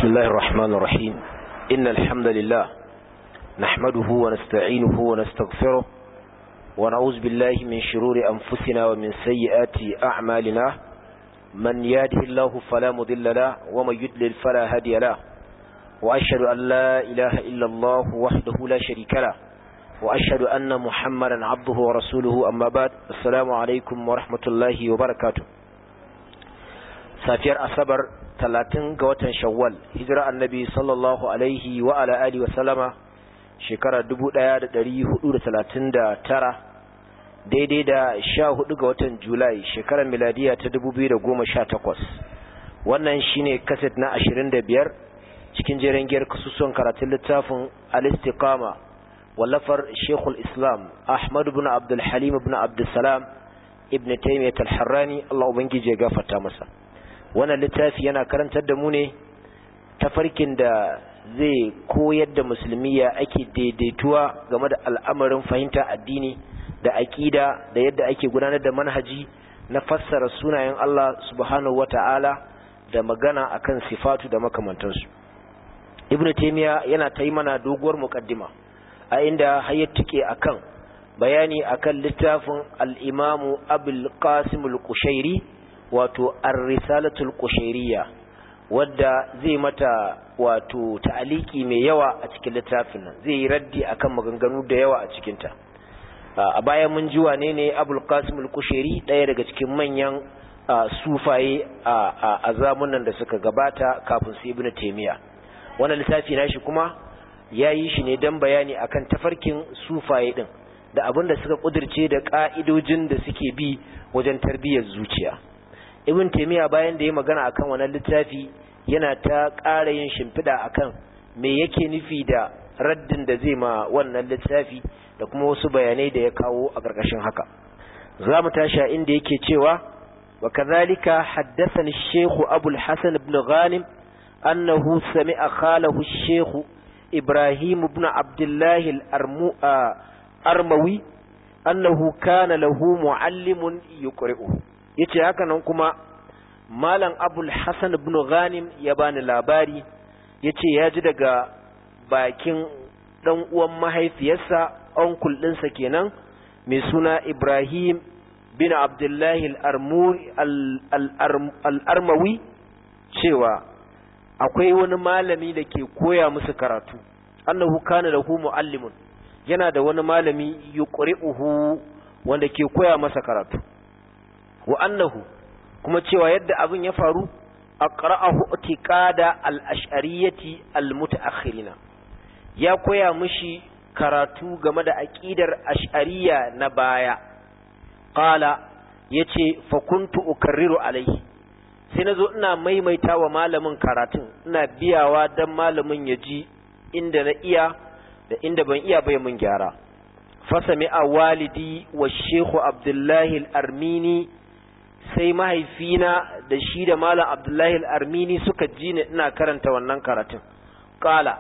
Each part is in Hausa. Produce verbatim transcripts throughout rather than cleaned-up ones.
الله الرحمن الرحيم إن الحمد لله نحمده ونستعينه ونستغفره ونعوذ بالله من شرور أنفسنا ومن سيئات أعمالنا من يهده الله فلا مضل له ومن يضلل فلا هادي له وأشهد أن لا إله إلا الله وحده لا شريك له وأشهد أن محمدا عبده ورسوله أما بعد السلام عليكم ورحمة الله وبركاته. safiyar asabar talatin ga watan shawwal hijira annabi sallallahu alaihi wa ala alihi wa sallama shekara dubu ɗaya da ɗari hudu da talatin da tara daidai da sha hudu ga watan julai shekarar miladiya ta dubu biyu da goma sha takwas. Wannan shine kaset na ashirin da biyar cikin jerin giyar kasusuwan karatun littafin al-istiqama wallafar shekul islam ahmad ibn abdul halim ibn abdul salam ibn taymiyyah al-harrani Allah ubangije ya gafarta masa. Wannan littafi yana karantar da mu ne tafarkin da zai koyar da musulmi ya ake daidaituwa game da al'amarin fahimta addini da aqida da yadda ake gudanar da manhaji na fassara sunayen Allah subhanahu wata'ala da magana akan sifatu da makamantansu. Ibn Taymiyyah yana ta yi mana doguwar muqaddima a inda hayyatuke akan bayani akan littafin al-Imam Abul Qasim al-Qushairi wato ar-risalatul qushairiyya wadda zai mata wato ta'aliki mai yawa a cikin littafin nan, zai yi raddi akan maganganu da yawa a cikin ta. A bayan mun ji wane ne Abul Qasim al-Qushairi, daya daga cikin manyan sufaye a zamanin da suka gabata kafin su Ibn Taymiyyah. Wannan littafi nashi kuma yayi shi ne dan bayani akan tafarkin sufaye din da abin da suka kudirce da ka'idojin da suke bi wajen tarbiyyar zuciya. Ibn Taymiyyah bayan da ya magana akan wannan littafi yana ta ƙara yin shimfiɗa akan me yake nufi da raddin da zai ma wannan littafi da kuma wasu bayanai da ya kawo a ƙarƙashin haka. Za mu tashi inda yake cewa wa kadhalika haddathani ash-shaykh Abu al-Hasan ibn Ghanim annahu sami'a khalahu ash-shaykh Ibrahim ibn Abdullah al-Armawi annahu kana lahu muallimun yuqri'uhu. yace haka nan kuma malam Abul Hasan ibn Ghanim ya bani labari yace ya ji daga bakin dan uwan mahaifiyarsa uncle ɗinsa kenan mai suna Ibrahim bin Abdullah al-Armawi cewa akwai wani malami da ke koya musu karatu, annahu kana lahu muallimun, yana da wani malami yuqri'uhu wanda ke koya masa karatu, wa annahu kuma cewa yadda abin ya faru aqra'ahu itiqada al-ash'ariyyati al-mutaakhirina, ya koya mishi karatu game da aqidar ash'ariyya na baya. Qala yace fa kuntu ukarriru alaihi, sai nazo ina maimaita wa malamin karatun, ina biyawa dan malamin ya ji inda na iya da inda ban iya bai mun gyara. Fasami'a walidi wa Sheikh Abdullahi al-Armini, sai mahaifina da shi da Malam Abdullahi al-Armini suka ji ni ina karanta wannan karatun. Qala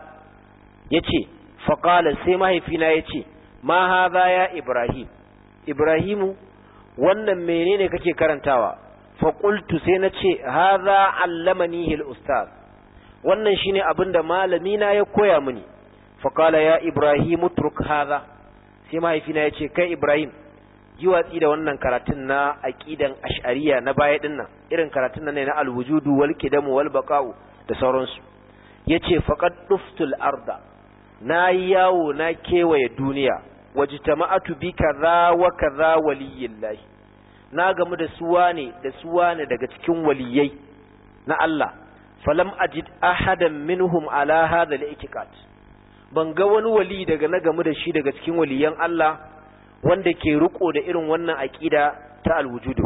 yace fa qala sai mahaifina yace ma hadha ya Ibrahim, Ibrahimu wannan menene kake karantawa? Fa qultu sai nace hadha allamani al-ustaz, wannan shine abinda malami na ya koya mini. Fa qala ya Ibrahim utruk hadha, sai mahaifina yace kai Ibrahim yi watsi da wannan karatun na aqidan ash'ariyya na baya dinnan, irin karatun nan ne na al-wujudu wal qidamu wal baqa'u da sauransu. yace faqad duftul arda, na yawo na kewaye duniya, wajtama'atu bi kaza wa kaza waliyillahi, na gamu da suwane da suwane daga cikin waliyai na Allah, falam ajid ahadan minhum ala hadha al-i'tiqad, ban ga wani wali daga na gamu da shi daga cikin waliyan Allah wanda ke riko da irin wannan aqida ta alwujudu.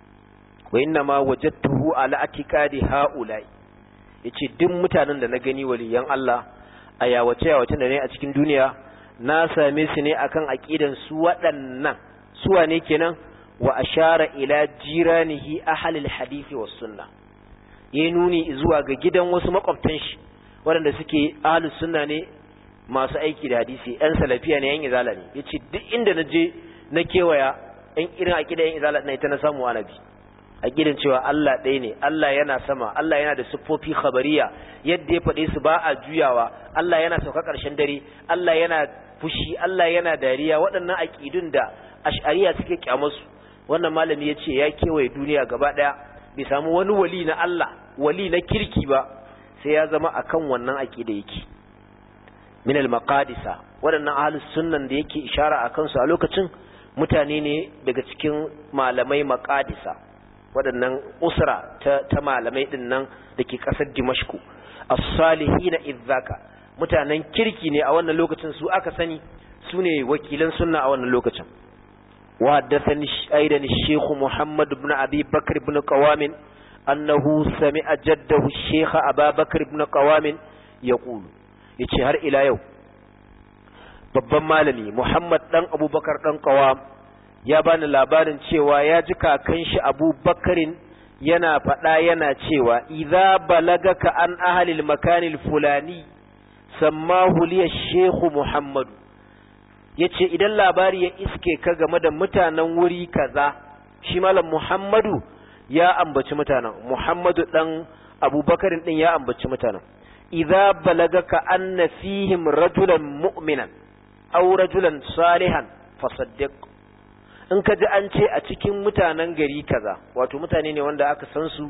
Wa inna ma wajadtuhu ala atiqadi haula'i, yace duk mutanen da na gani waliyan Allah a yawace yawace da ne a cikin duniya na same su ne akan aqidan su waɗannan. Su wane kenan? Wa ashara ila jiranihi ahlul hadisi was sunna, yayi nuni zuwa ga gidan wasu makwabtan shi waɗanda suke ahlus sunna ne, masu aiki da hadisi, ɗan salafiya ne, yan izala ne. yace duk inda naje na kewaya ɗan irin aqida yan izala na ita na samu annabi. aqidan cewa Allah ɗaya ne, Allah yana sama, Allah yana da siffofi khabariya yadda ya faɗe su ba a juyawa, Allah yana sauka ƙarshen dare, Allah yana fushi, Allah yana dariya, waɗannan aqidun da ash'ariya suke kyamarsu. Wannan malami ya ce ya kewaye duniya gaba ɗaya bai samu wani wali na Allah, wali na kirki ba sai ya zama akan wannan aqida yake. Min al-maqadisa, waɗannan ahlus sunnan da yake ishara akan su a lokacin mutane ne daga cikin malamai maqadisa, waɗannan usra ta, ta malamai din nan dake ƙasar Dimashku. As-salihina idzaka, mutanen kirki ne a wannan lokacin, su aka sani su ne wakilan sunna a wannan lokacin. Wa haddathani aidan Sheikh Muhammad ibn Abi Bakr ibn Qawam annahu sami'a jaddahu Sheikh Abu Bakr ibn Qawam yaqulu, yace har ila yau babban malami Muhammad dan Abubakar dan Qawam ya bani labarin cewa ya ji kakan shi Abu Bakarin yana faɗa yana cewa idza balagaka an ahlil makanil fulani sammahu liya Sheikh Muhammad, yace idan labari ya iske ka game da mutanen wuri kaza, shi malam Muhammadu ya ambaci mutanen, Muhammadu dan Abu Bakarin din ya ambaci mutanen. idza balagaka anna fihim rajulan mu'minan aw rajulan salihan fasaddiq, in ka ji an ce a cikin mutanen gari kaza, wato mutane ne wanda aka san su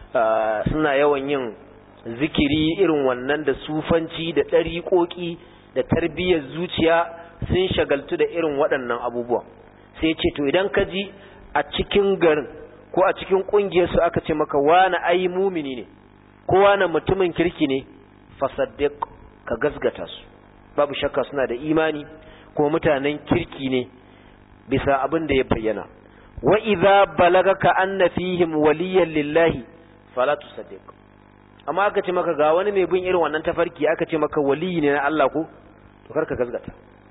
suna yawan yin zikiri irin wannan da sufanci da ɗariƙoƙi da tarbiyyar zuciya, sun shagaltu da irin waɗannan abubuwan. Sai ce to idan ka ji a cikin garin ko a cikin ƙungiyar su aka ce maka wani ai mumini ne ko wani mutumin kirki ne, fasaddiq, ka gasgata su, babu shakka suna da imani ko mutanen kirki ne bisa abin da ya bayyana. Wa idza balagaka anna fihim waliyan lillahi fala tusaddiq, amma aka ce maka ga wani mai bin irin wannan tafarki aka ce maka waliyi ne na Allah ko, to karka gasgata.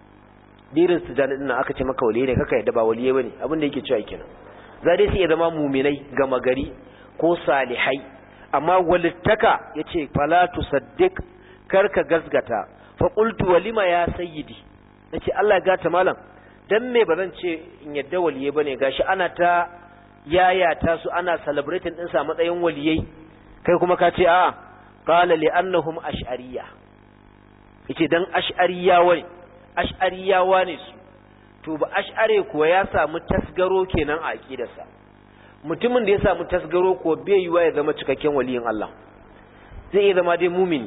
Dirin sujani din aka ce maka waliyi ne kaka yadda ba waliyi bane, abin da yake cewa kenan. Za dai sai ya zama mu'minai gama gari ko salihai, amma walittaka yace fala tusaddiq, karka gasgata. Fa qultu walima ya sayyidi, nace Allah ya gata malam, dan me bazan ce in yadda waliye bane, gashi ana ta yayata su ana celebrating din sa matsayin waliyai, kai kuma ka ce a qala li annahum ash'ariyya, yace dan ash'ariyawa ne, ash'ariyawa ne su. To ba ash'are kuwa ya samu tasgaro kenan a aqidarsa. Mutumin da ya samu tasgaro ko bai yiwa ya zama cikakken waliyin Allah, zai iya zama dai mumini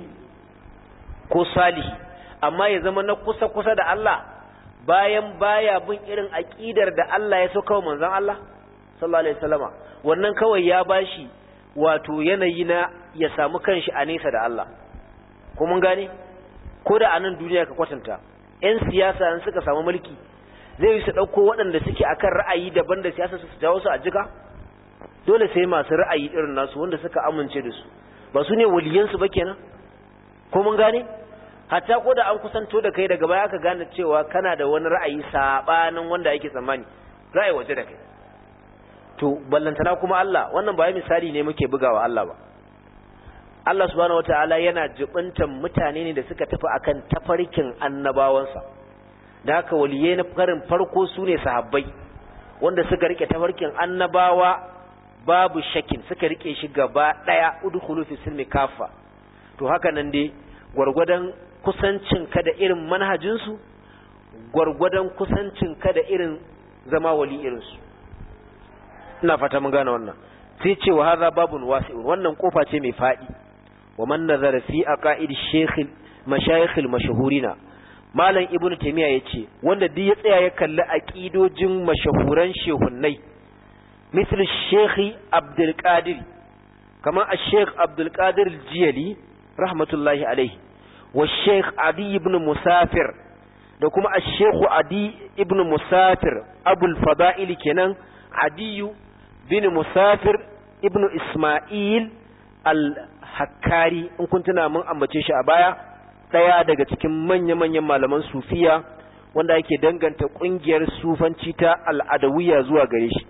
ko salihi, amma ya zama na kusa kusa da Allah bayan baya bin irin aqidar da Allah ya sauka wa manzon Allah sallallahu alaihi wasallama, wannan kawai ya bashi wato yanayi na ya samu kanshi a nesa da Allah. Ko mun gane, ko da anan duniya ka kwatanta ƴan siyasa in suka samu mulki zai yi su dauko waɗanda suke akan ra'ayi daban da siyasa su jawo su a jika, dole sai masu ra'ayi irin nasu wanda suka amince da su, ba su ne waliyan su ba kenan. Ko mun gane, hatta ko da an kusanto da kai daga baya ka gane cewa kana da wani ra'ayi sabanin wanda yake tsammani, ra'ayi waje da kai. To ballantana kuma Allah, wannan ba misali ne muke bugawa Allah ba. Allah subhanahu wataala yana jibintan mutane ne da suka tafi akan tafarkin annabawansa. Da haka waliyai na farin farko su ne sahabbai wanda suka rike tafarkin annabawa babu shakin, suka rike shi gaba daya, udkhulu fi silmi kafa. To haka nan dai gwargwadon kusancin ka da irin manhajinsu, gwargwadon kusancin ka da irin zama wali irinsu. Ina fata mun gane wannan. Sai ce wa hadha babun wasi'un, wannan kofa ce mai fadi. Wa man nazara fi aqaid shaykh mashayikh al-mashhurina, malam ibnu taymiya yace wanda duk ya tsaya ya kalli aqidojin mashahuran shehunnai, misal shaykh abdul qadir, kama al-shaykh abdul qadir al-jiyali rahmatullahi alayhi, wa shaykh adi ibn musafir, da kuma al-shaykh adi ibn musafir abul fada'il kenan, adi bin musafir ibn isma'il al-hakkari, in kun tuna mun ambace shi a baya, daya daga cikin manya-manyan malaman sufiya wanda ake danganta kungiyar sufanci ta al-adawiyya zuwa gare shi.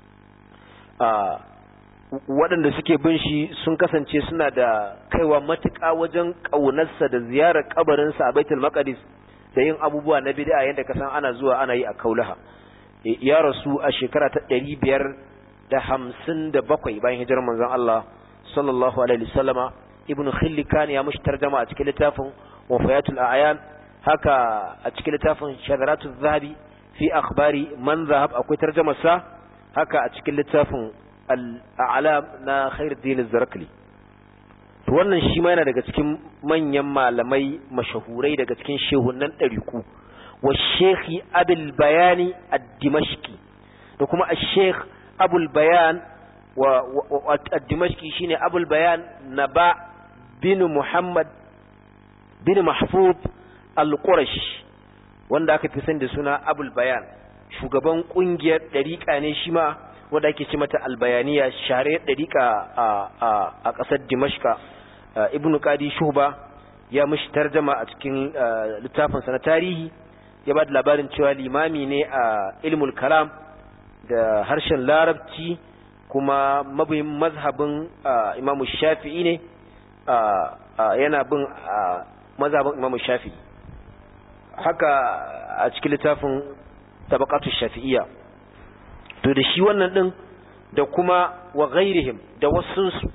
Waɗanda suke bin shi sun kasance suna da kaiwa matuƙa wajen ƙaunarsa da ziyarar kabarinsa a Baitul Maqdis da yin abubuwa na bid'a yadda kasan ana zuwa ana yi a Kaulaha. Ya rasu a shekara ta ɗari biyar da hamsin da bakwai bayan hijirar manzon Allah sallallahu alaihi wasallama. Ibn Khillikan ya mushi tarjuma a cikin littafin Wafayatul A'yan, haka a cikin littafin Shadaratul Zahabi fi akhbari man zahab akwai tarjumar sa, haka a cikin littafin Al-A'lam na Khairuddin Az-Zarakli. To wannan shi ma yana daga cikin manyan malamai mashahurai daga cikin shehunan ɗariku, wa Sheikh Abul Bayani ad-Dimashqi, da kuma Sheikh Abul Bayan wa ad-Dimashqi shine Abul Bayan Naba bin Muhammad bin Mahfuz al-Qurashi, wanda aka fi sani da suna Abul Bayan, shugaban kungiyar dariqa ne shi ma wanda ake ce mata al-Bayaniya, share dariqa a a a kasar Dimashqa. Ibn Qadi Shuhba ya mishi tarjuma a cikin littafin sa na tarihi, ya ba da labarin cewa limami ne a ilmul kalam da harshen larabci, kuma mabiyin mazhabin Imam Shafi'i ne, yana bin mazhabin Imam Shafi'i, haka a cikin littafin Tabaqatu Shafi'iyya. To da shi wannan din da kuma wa ghairihim da wasunsu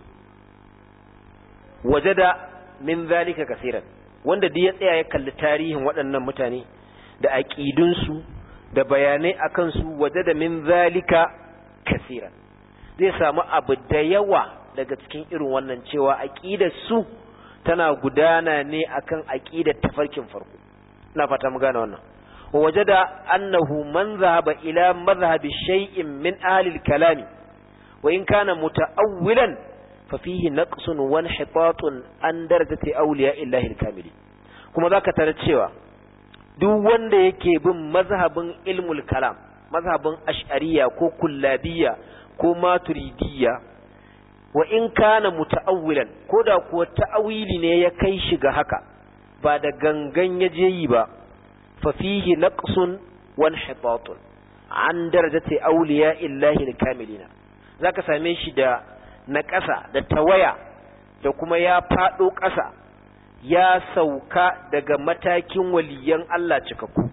wajada min zalika kaseeran, wanda duk ya tsaya ya kalli tarihin waɗannan mutane da aqidunsu da bayanai akan su, wajada min zalika kaseeran, zai samu abu da yawa daga cikin irin wannan, cewa aqidar su tana gudana ne akan aqidar tafarkin farko. ina fata mu gane wannan. wajada annahu man zahaba ila madhhabi shay'in min ahli al-kalam wa in kana muta'awwilan fa fihi naqsun wa inhitatun an darajati awliya illahi al-kamilin. kuma zaka tarar cewa duk wanda yake bin mazhabin ilmul kalam, mazhabin ash'ariyya ko kullabiyya ko maturidiyya, wa in kana muta'awwilan, koda kuwa ta'awili ne ya kai shi ga haka ba da gangan yaje yi ba, fa fihi naqsun wa inhitatun an darajati awliya illahi al-kamilina, zaka same shi da naƙasa da tawaya, da kuma ya fado ƙasa, ya sauka daga matakin waliyan Allah cikakku.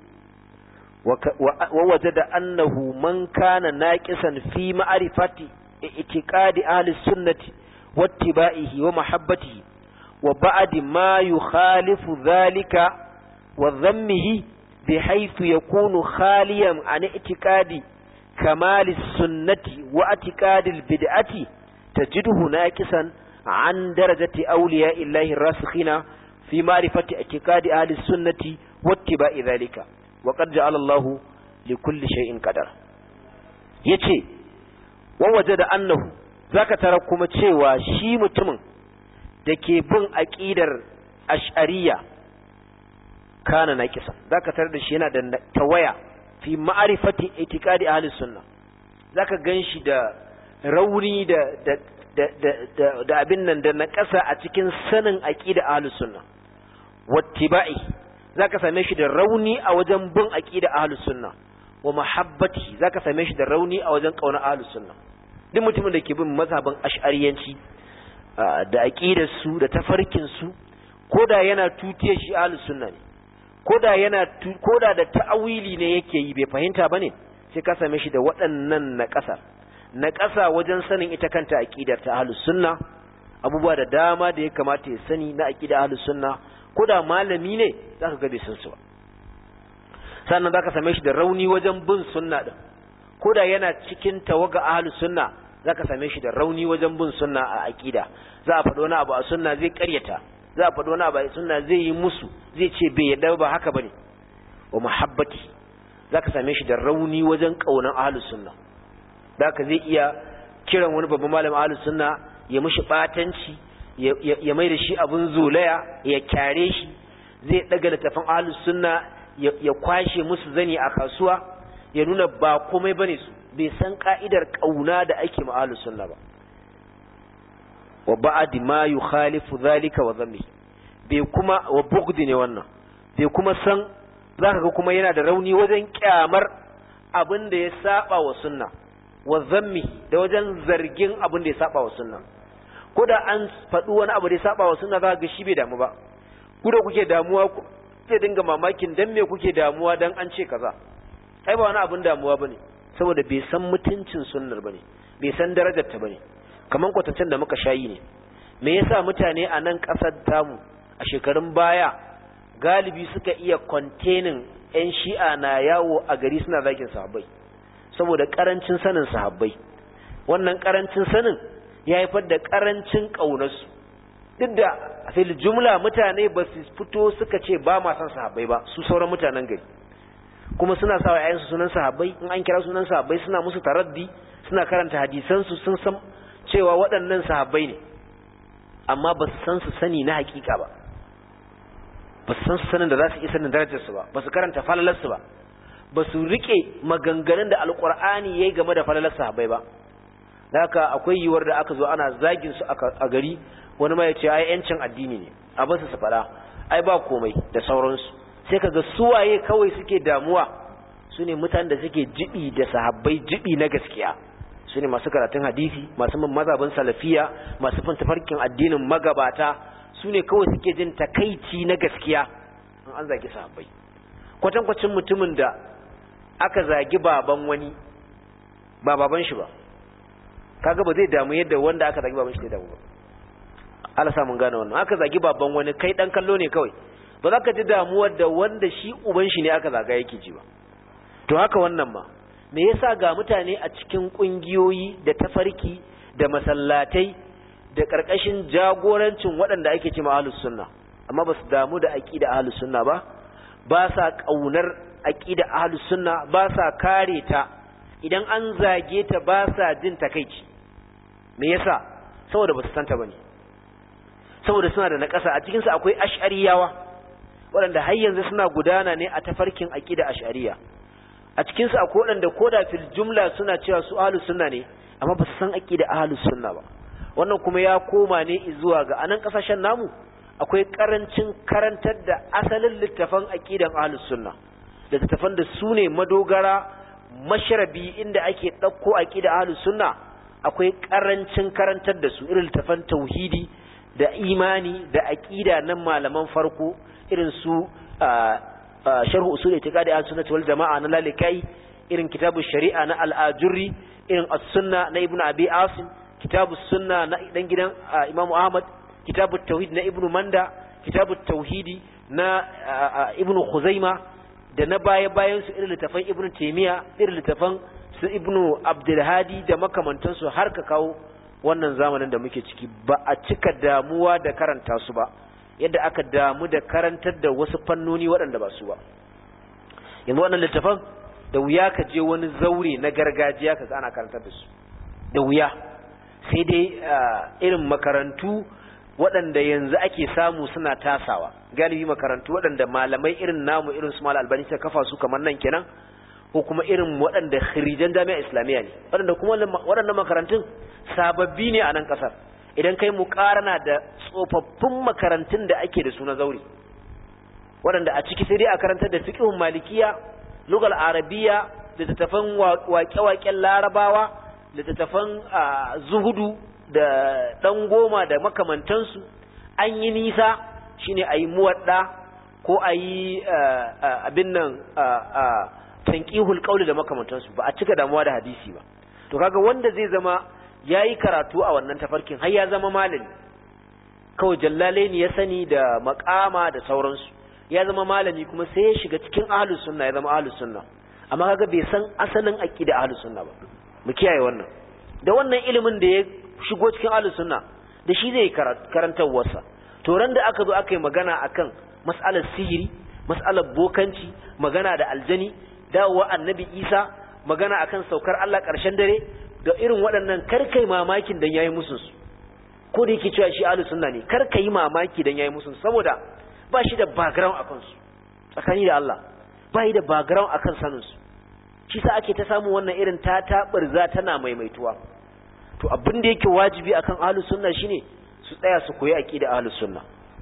wa wajada annahu man kana naqisan fi ma'rifati i'tiqadi ahli sunnati wattiba'ihi wa mahabbatihi wa ba'd ma yukhalifu dhalika wa dhammihi bihaythu yakunu khaliyan an i'tiqadi kamali sunnati wa i'tiqadi al-bid'ati tajiduhu naqisan an darajati awliya illahi ar-rasikhina fi ma'rifati i'tiqadi ahli sunnati wattiba'i dhalika wa qad ja'ala Allahu li kulli shay'in qadar. yace wa wajada annahu, zaka tara kuma cewa shi mutumin dake bin aqidar ash'ariyya kana naqisa, zaka tara da shi yana da tawaya fi ma'rifati itiqadi ahli sunna, zaka ganshi da rauni da da da da, da abin nan da naqasa a cikin sanin aqida ahli sunna, wattiba'i zaka same shi da rauni a wajen bin aqida ahlus sunna, wa mahabbati zaka same shi da rauni a wajen kauna ahlus sunna. duk mutumin da ke bin mazhabin ash'ariyanci da aqidar su da tafarkin su, koda yana tutiye shi ahlus sunna ne, koda yana koda da ta'awili ne yake yi, bai fahimta bane, sai ka same shi da waɗannan naƙasa naƙasa wajen sanin ita kanta aqidar ta ahlus sunna, abubuwa da dama da ya kamata ya sani na aqida ahlus sunna, koda malami ne zaka ga bai san su ba. sannan zaka same shi da rauni wajen bin sunna din, koda yana cikin tawaga ahlus sunna zaka same shi da rauni wajen bin sunna a aqida. za a faɗo wani abu a sunna zai ƙaryata, za a faɗo wani abu a sunna zai yi musu, zai ce bai yarda ba haka bane. wa muhabbati zaka same shi da rauni wajen kaunan ahlus sunna, zaka zai iya kiran wani babban malamin ahlus sunna ya mishi batanci, ya mai da shi abin zolaya, ya kyare shi, zai daga littafin ahlus sunna ya kwashe musu zani a kasuwa, ya nuna ba komai bane su, bai san ka'idar kauna da ake ma ahlus sunna ba. wa ba'd ma yukhalifu dhalika wa dhammi, bai kuma wa bughd ne wannan, bai kuma san, zaka ga kuma yana da rauni wajen kyamar abin da ya saba wa sunna, wa dhammi da wajen zargin abin da ya saba wa sunna. ko da an faɗi wani abu da ya saba wa sunna za ga shi bai damu ba, ku da kuke damuwa zai dinga mamakin dan me kuke damuwa dan an ce kaza, ai ba wani abin damuwa bane, saboda bai san mutuncin sunnar bane, bai san darajar ta bane kaman kwatancen da muka shayi ne me yasa mutane a nan kasar tamu a shekarun baya galibi suka iya containing ƴan shi'a na yawo a gari suna zagin sahabbai saboda karancin sanin sahabbai wannan karancin sanin ya haifar da karancin kaunarsu duk da fil jumla mutane ba su fito suka ce ba ma san sahabbai ba su sauran mutanen gari kuma suna sawa ƴaƴansu sunan sahabbai in an kira sunan sahabbai suna musu taraddi suna karanta hadisansu sun san cewa waɗannan sahabbai ne amma ba su san su sani na hakika ba ba su san su sanin da za su iya sanin darajarsu ba ba su karanta falalarsu ba ba su rike maganganun da alkur'ani yayi game da falalar sahabbai ba da haka akwai yiwuwar da aka zo ana zagin su a gari wani ma ya ce ai yancin addini ne a ba su su fada ai ba komai da sauransu sai kaga suwaye kawai suke damuwa su ne mutanen da suke jibi da sahabbai jibi na gaskiya su ne masu karatun hadisi masu bin mazhabin salafiya masu bin tafarkin addinin magabata su ne kawai suke jin takaici na gaskiya in an zagi sahabbai kwatankwacin mutumin da aka zagi baban wani ba baban shi ba kaga ba zai damu yadda wanda aka zagi baban shi zai damu ba Allah sa mun gane wannan aka zagi baban wani kai dan kallo ne kawai ba za ka ji damuwar da wanda shi uban shi ne aka zaga yake ji ba to haka wannan ma me yasa ga mutane a cikin kungiyoyi da tafarki da masallatai da karkashin jagorancin waɗanda ake cewa ahlus sunna amma ba su damu da aqida ahlus sunna ba ba sa kaunar aqida ahlus sunna ba sa kare ta idan an zage ta ba sa jin takeici me yasa saboda ba su santa bane saboda suna da nakasa a cikin su akwai ash'ariyawa waɗanda har yanzu suna gudana ne a tafarkin aqida ash'ariya a cikin su akwai waɗanda koda fil jumla suna cewa su ahlus sunna ne amma ba su san aqida ahlus sunna ba wannan kuma ya koma ne zuwa ga anan kasashen namu akwai karancin karantar da asalin littafan aqidan ahlus sunna da littafan da su ne madogara mashrabi inda ake dauko aqida ahlus sunna akwai karancin karantar da su irin littafan tauhidi da imani da aqida nan malaman farko irin su sharh usul itiqadi al-sunnah wal jamaa na lalikai irin kitabu shari'a na al-ajurri irin as-sunna na ibnu abi asim kitabu sunna na dan gidan imamu ahmad kitabu tauhid na ibnu manda kitabu tauhidi na ibnu khuzaima da na baya bayan su irin littafan ibnu taymiya irin littafan su ibnu abdul hadi da makamantansu har ka kawo wannan zamanin da muke ciki ba a cika damuwa da karanta su ba yadda aka damu da karantar da wasu fannoni waɗanda ba su ba yanzu wannan littafan da wuya ka je wani zaure na gargajiya ka ga ana karantar da su da wuya sai dai irin makarantu waɗanda yanzu ake samu suna tasawa galibi makarantu waɗanda malamai irin namu irin su mal albani suka kafa su kamar nan kenan ko kuma irin waɗanda khirijan jami'a islamiyya ne waɗanda kuma waɗannan makarantun sababbi ne a nan ƙasar idan kai muƙarana da tsofaffin makarantun da ake da su na zauri waɗanda a ciki sai dai a karantar da fiqhun malikiya lugal arabiya da tattafan waƙe-waƙen larabawa da tattafan zuhudu da ɗan goma da makamantansu an yi nisa shine a yi muwadda ko a yi abin nan tanqihul qawli da makamantansu ba a cika damuwa da hadisi ba to kaga wanda zai zama yayi karatu a wannan tafarkin har ya zama malami kawai jallalaini ya sani da maqama da sauransu ya zama malami kuma sai ya shiga cikin ahlus sunna ya zama ahlus sunna amma kaga bai san asalin aqida ahlus sunna ba mu kiyaye wannan da wannan ilimin da ya shigo cikin ahlus sunna da shi zai karantar wasa to ran da aka zo aka yi magana akan mas'alar sihiri mas'alar bokanci magana da aljani dawowa annabi Isa magana akan saukar Allah ƙarshen dare da irin waɗannan karkai mamakin dan yayi musun su ko da yake cewa shi ahlus sunna ne karkai mamaki dan yayi musun saboda ba shi da background akan su tsakani da Allah ba shi da background akan sanin su shi sa ake ta samu wannan irin ta taɓarza tana maimaituwa to abin da yake wajibi akan ahlus sunna shine su tsaya su koyi aqida ahlus sunna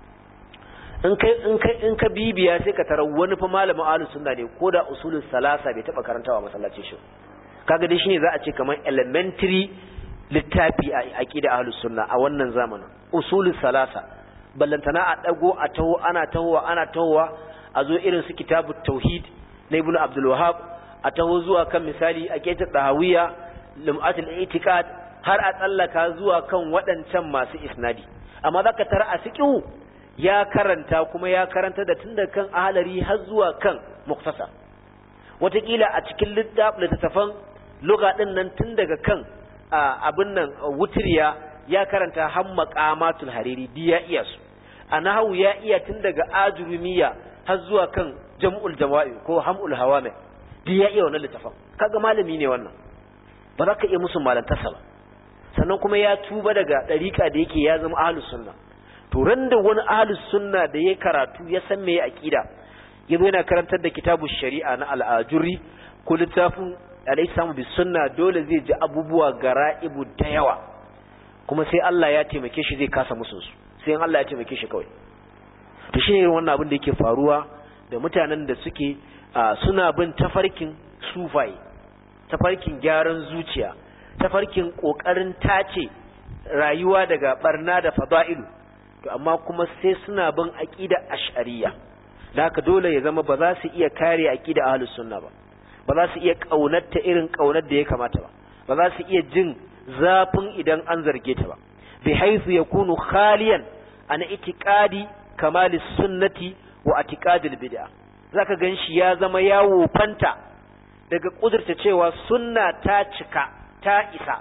in kai in kai in ka bibiya sai ka tarar wani fa malamin ahlus sunna ne koda usulul salasa bai taba karantawa masallaci shi kaga dai shine za a ce kamar elementary littafi a aqida ahlus sunna a wannan zamanin usulul salasa ballantana a dago a taho ana tahowa ana tahowa a zo irin su kitabut tauhid na ibnu abdul wahhab a taho zuwa kan misali aqidat dahawiya lum'atul i'tiqad har a tsallaka zuwa kan waɗancan masu isnadi. Amma zaka tara a fiqhu ya karanta kuma ya karanta da tunda kan ahlari har zuwa kan muktasar. Wataƙila a cikin littattafan lugha din nan tun daga kan abin nan wutriya ya karanta har maqamatul hariri di ya iya su. A nahwu ya iya tun daga ajrumiya har zuwa kan jam'ul jama'i ko hamul hawami di ya iya wannan littafin. Kaga malami ne wannan, ba za ka iya musu malantarsa ba. Sannan kuma ya tuba daga ɗariƙa da yake ya zama ahlus sunna. To ran da wani ahlus sunna da ya karatu ya san meye aqida yazo yana karantar da kitabu shari'a na al-ajuri ko littafin al-islam bis sunna, dole zai ji abubuwa gara'ibu da yawa, kuma sai Allah ya taimake shi zai kasa musu su, sai Allah ya taimake shi kawai. To shi ne wannan abin da yake faruwa da mutanen da suke suna bin tafarkin sufai, tafarkin gyaran zuciya, tafarkin kokarin tace rayuwa daga barna da fada'ilu, to amma kuma sai suna bin aqida ash'ariyya. Da haka dole ya zama ba za su iya kare aqida ahlus sunna ba, ba za su iya kaunarta irin kaunar da ya kamata ba, ba za su iya jin zafin idan an zarge ta ba, bi haythu yakunu khaliyan an itiqadi kamalis sunnati wa atiqadil bid'ah. Zaka ganshi ya zama yawo fanta daga kudurta cewa sunna ta cika ta isa,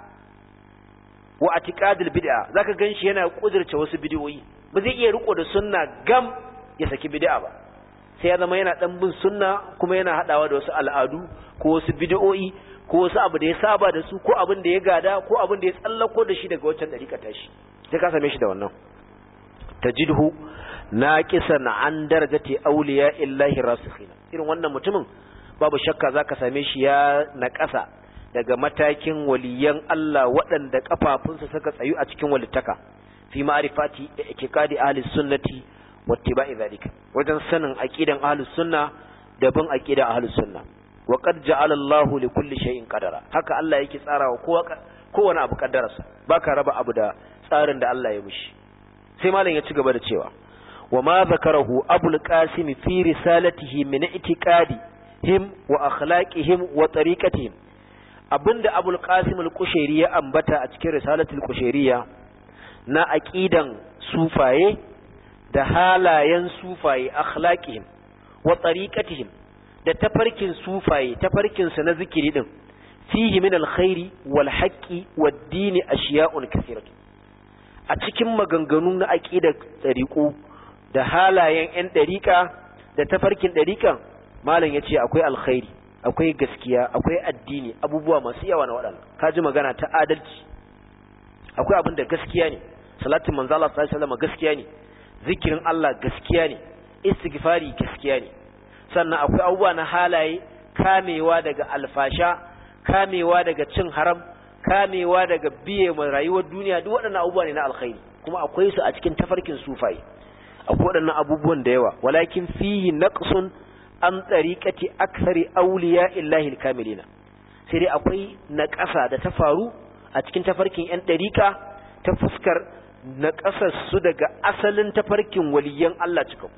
wa atiqadil bid'ah zaka ganshi yana kudurta wasu bid'o'i, ba zai iya riko da sunna gam ya saki bid'a ba, sai ya zama yana dan bin sunna kuma yana hadawa da wasu al'adu ko wasu bid'o'i ko wasu abu da ya saba da su ko abin da ya gada ko abin da ya tsallako da shi daga wancan dariƙa tashi, sai ka same shi da wannan. Tajidhu naqisan an darajati awliya illahi rasikhina, irin wannan mutumin babu shakka zaka same shi ya naƙasa daga matakin waliyan Allah waɗanda kafafunsa suka tsayu a cikin walittaka, fi ma'rifati i'tiqadi ahli sunnati wattiba'i zalika, wajen sanin aqidan ahli sunna da bin aqidan ahli sunna. Wa qad ja'ala Allahu li kulli shay'in qadara, haka Allah yake tsarawa kowa kowane abu kaddararsa, baka raba abu da tsarin da Allah ya mishi. Sai malam ya ci gaba da cewa wa ma zakarahu abul qasim fi risalatihi min i'tiqadihim wa akhlaqihim wa tariqatihim, abinda abul qasim al-qushairi ya ambata a cikin risalatul qushairiyya na aqidan sufaye da halayen sufaye, akhlaqihim wa tariqatihim, da tafarkin sufaye, tafarkin su na zikiri din, fihi min alkhairi wal haqqi wad dini ashiya'un kathiratu. A cikin maganganu na aqidar tariqu da halayen ƴan dariqa da tafarkin dariqan, malam yace akwai alkhairi, akwai gaskiya, akwai addini, abubuwa masu yawa na wadannan. Kaji magana ta adalci, akwai abin da gaskiya ne, salatin manzo Allah sallallahu alaihi wasallam gaskiya ne, zikirin Allah gaskiya ne, istighfari gaskiya ne. Sannan akwai abubuwa na halaye, kamewa daga alfasha, kamewa daga cin haram, kamewa daga biye mai rayuwar duniya, duk waɗannan abubuwa ne na alkhairi, kuma akwai su a cikin tafarkin sufai. Akwai waɗannan abubuwan da yawa, walakin fihi naqsun an tariqati akthari awliya illahi alkamilina, sai dai akwai naƙasa da ta faru a cikin tafarkin ƴan dariqa ta fuskar naƙasar su daga asalin tafarkin waliyan Allah cikakku.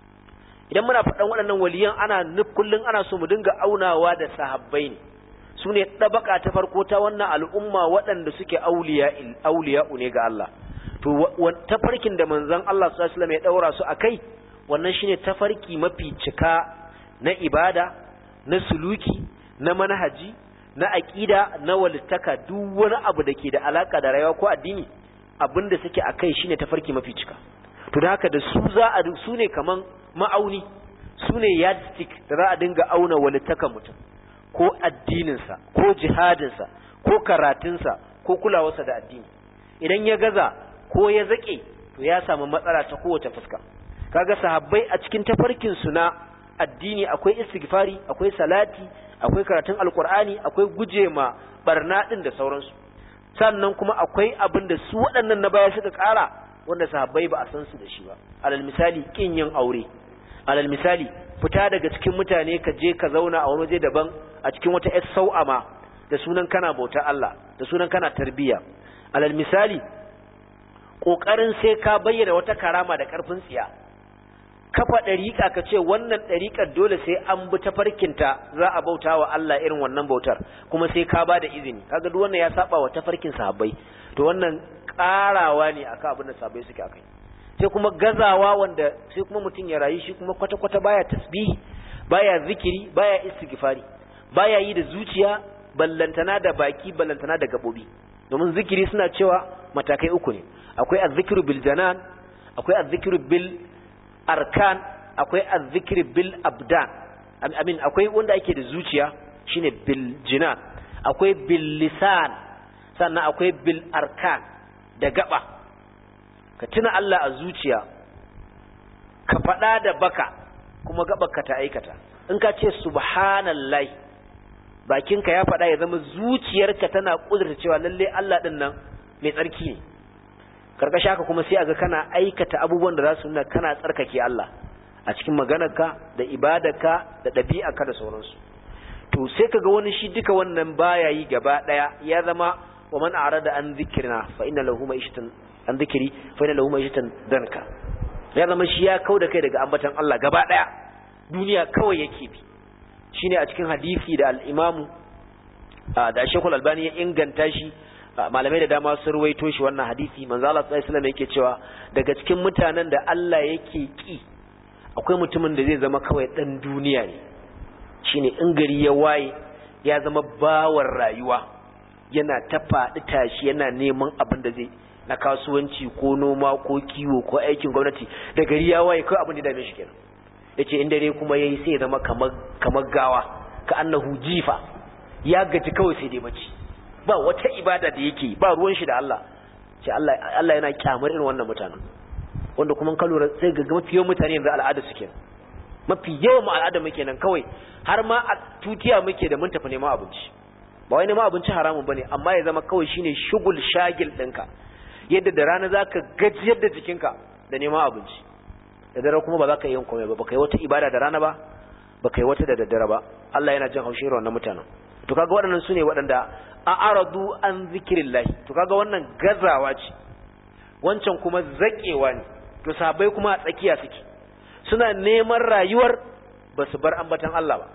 Idan muna faɗan waɗannan waliyan ana kullun ana so mu dinga aunawa da sahabbai ne, su ne ɗabaka ta farko ta wannan al'umma waɗanda suke auliya auliya'u ne ga Allah. To tafarkin da manzon Allah sallallahu alaihi wasallam ya daura su akai, wannan shine tafarki mafi cika na ibada, na suluki, na manhaji, na aqida, na walittaka, duk wani abu da ke da alaka da rayuwa ko addini, abinda suke akai shine tafarki mafi cika. To da haka da su za a su ne kaman ma'auni, su ne yardstick da za a dinga auna walittakan mutum ko addininsa ko jihadinsa ko karatunsa ko kulawarsa da addini. Idan ya gaza ko ya zaƙe, to ya samu matsala ta kowace fuska. Kaga sahabbai a cikin tafarkin su na addini akwai istighfari, akwai salati, akwai karatun alqur'ani, akwai gujema barna din da sauransu. Sannan kuma akwai abin da su waɗannan na baya suka ƙara wanda sahabbai ba a san su da shi ba. Alal misali kin yin aure, alal misali fita daga cikin mutane ka je ka zauna a wani waje daban a cikin wata ƴar sau'ama da sunan kana bauta Allah, da sunan kana tarbiyya. Alal misali kokarin sai ka bayyana wata karama da karfin tsiya, kafa dariƙa ka ce wannan dariƙar dole sai an bi tafarkinta za a bauta wa Allah irin wannan bautar kuma sai ka ba da izini kaga duk wannan ya saba wa tafarkin sahabbai to wannan ƙarawa ne akan abin da sahabbai suke akai sai kuma gazawa wanda sai kuma mutum ya rayu shi kuma kwata-kwata baya tasbihi baya zikiri baya istighfari baya yi da zuciya ballantana da baki ballantana da gabobi domin zikiri suna cewa matakai uku ne akwai azzikru bil janan akwai azzikru bil arkan akwai azzikru bil abdan amin akwai wanda ake da zuciya shine bil jinan akwai bil lisan sannan akwai bil arkan da gaba ka tuna Allah a zuciya ka faɗa da baka kuma gabarka ta aikata in ka ce subhanallahi bakinka ya faɗa ya zama zuciyarka tana kudurta cewa lalle Allah din nan mai tsarki ne karkashin haka kuma sai aga kana aikata abubuwan da za su nuna kana tsarkake Allah a cikin maganarka da ibadarka da ɗabi'arka da sauransu to sai kaga wani shi duka wannan baya yi gaba daya ya zama wa man arada an dhikrina fa inna lahu ma'ishatan an dhikri fa inna lahu ma'ishatan danka ya zama shi ya kauda kai daga ambatan Allah gaba daya duniya kawai yake bi shine a cikin hadisi da al-Imam da Sheikh Al-Albani ya inganta shi malamai da dama sun ruwaito shi wannan hadisi manzo Allah sallallahu alaihi wasallam yake cewa daga cikin mutanen da Allah yake ki akwai mutumin da zai zama kawai dan duniya ne shine in gari ya waye ya zama bawar rayuwa yana ta faɗi tashi yana neman abin da zai na kasuwanci ko noma ko kiwo ko aikin gwamnati da gari ya waye kawai abin da dame shi kenan yace in dare kuma yayi sai ya zama kamar kamar gawa ka annahu jifa ya gaji kawai sai dai bacci ba wata ibada da yake ba ruwan shi da Allah ce Allah Allah yana kyamar irin wannan mutanen wanda kuma ka lura sai ga mafi yawan mutane yanzu al'ada suke mafi yawan mu al'ada muke nan kawai har ma a tutiya muke da mun tafi neman abinci ba wai neman abinci haramun bane amma ya zama kawai shine shugul shagil ɗinka yadda da rana zaka gajiyar da jikinka da neman abinci da dare kuma ba za ka yi komai ba baka yi wata ibada da rana ba baka yi wata da daddare ba Allah yana jin haushin wannan mutanen to kaga waɗannan sune waɗanda a aradu an zikirillahi to kaga wannan gazawa ce wancan kuma zakewa ne to sahabbai kuma a tsakiya suke suna neman rayuwar ba su bar ambatan Allah ba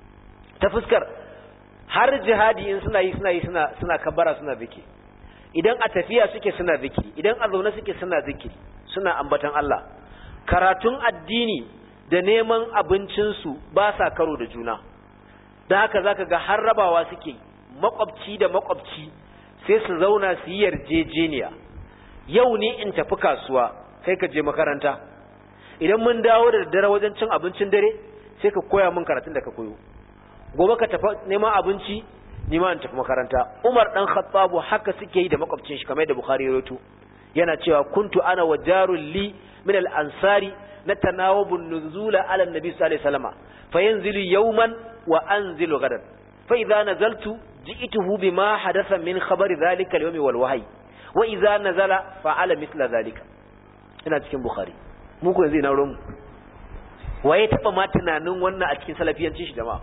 ta fuskar har jihadi in suna yi suna yi suna suna kabbara suna zikiri idan a tafiya suke suna zikiri idan a zaune suke suna zikiri suna ambatan Allah karatun addini da neman abincinsu ba sa karo da juna da haka zaka ga har rabawa suke makwabci da makwabci sai su zauna su yi yarjejeniya yau ni in tafi kasuwa kai ka je makaranta idan mun dawo da daddare wajen cin abincin dare sai ka koya min karatun da ka koyo gobe ka tafi neman abinci ni ma in tafi makaranta Umar dan Khattab haka suke yi da makwabcin shi kamar da Bukhari ya rawaito yana cewa kuntu ana wa jarul li min al-ansari natanawabu an-nuzula ala an-nabi sallallahu alaihi wasallam fayanzilu yawman wa anzilu gadan fa idza nazaltu ji'tuhu bima hadatha min khabari dhalika al-yawmi wal wahyi wa idza nazala fa'ala mithla dhalika ina cikin Bukhari mu ko yanzu ina ruwan waye taba ma tunanin wannan a cikin salafiyancin shi jama'a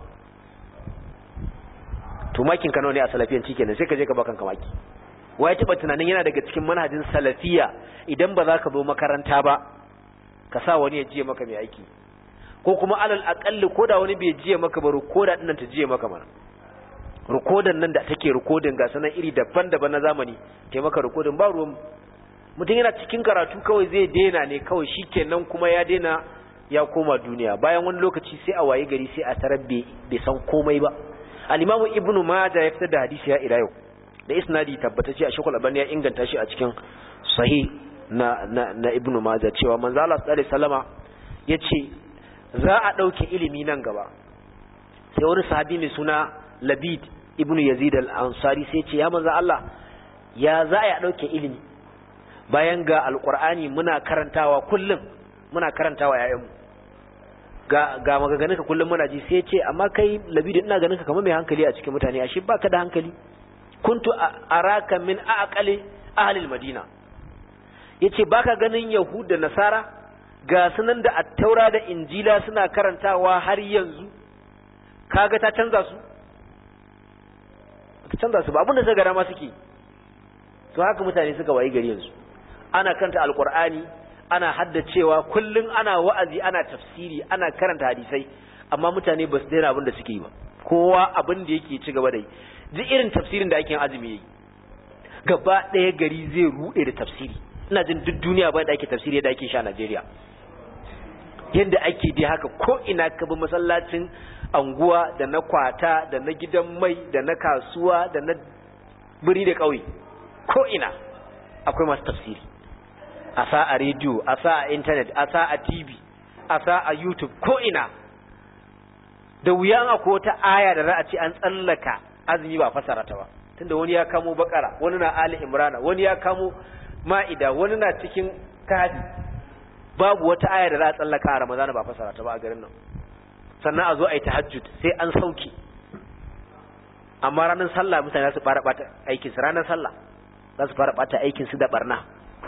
to makin kano ne a salafiyanci kenan sai ka je ka bakan kamaki waye taba tunanin yana daga cikin manhajin salafiya idan ba za ka zo makaranta ba ka sa wani ya jiye maka mai aiki ko kuma alal aqalli koda wani bai jiye maka ba rukoda din nan ta jiye maka mana rukodan nan da take rukodin ga sanan iri daban-daban na zamani kai maka rukodin ba ruwan mutum yana cikin karatu kawai zai daina ne kawai shikenan kuma ya daina ya koma duniya bayan wani lokaci sai a waye gari sai a tarabbe bai san komai ba al-Imam Ibn Majah ya fitar da hadisi ya ila yau da isnadi tabbatacce a Sheikhul Albani ya inganta shi a cikin sahih na na, na Ibn Majah cewa manzo Allah sallallahu alaihi wasallama yace za a dauke ilimi nan gaba sai wani sahabi mai suna Labid ibn Yazid al-Ansari sai ce ya manzo Allah ya za a dauke ilimi bayan ga alqur'ani muna karantawa kullum muna karantawa yayanmu ga ga magaganinka kullum muna ji sai ce amma kai Labid ina ganin ka kamar mai hankali a cikin mutane ashe baka da hankali kuntu araka min aqali ahli al-Madina yace baka ganin Yahud da Nasara ga sunan da at-Taura da Injila suna karantawa har yanzu kaga ta canza su ka canza su ba abinda suka gara ma suke to haka mutane suka wayi gari yanzu ana kanta alqur'ani ana haddacewa kullun ana wa'azi ana tafsiri ana karanta hadisai amma mutane ba su daina abin da suke yi ba kowa abin da yake ci gaba da yi duk irin tafsirin da ake yin azumi yayi gaba ɗaya gari zai rude da tafsiri ina jin duk duniya ba da ake tafsiri da ake sha Najeriya yanda ake dai haka ko ina ka bi masallacin anguwa da na kwata da na gidan mai da na kasuwa da na biri da ƙauye ko ina akwai masu tafsiri a sa a rediyo a sa a intanet a sa a tv a sa a youtube ko ina da wuyan akwai wata aya da za a ce an tsallaka azumi ba fasara ta ba tunda wani ya kamo bakara wani na ali imrana wani ya kamo ma'ida wani na cikin kahfi babu wata aya da za a tsallaka a ramadana ba fasara ta ba a garin nan sannan a zo a yi tahajjud sai an sauki amma ranar sallah mutane za su fara bata aikin su ranar sallah za su fara bata aikin su da barna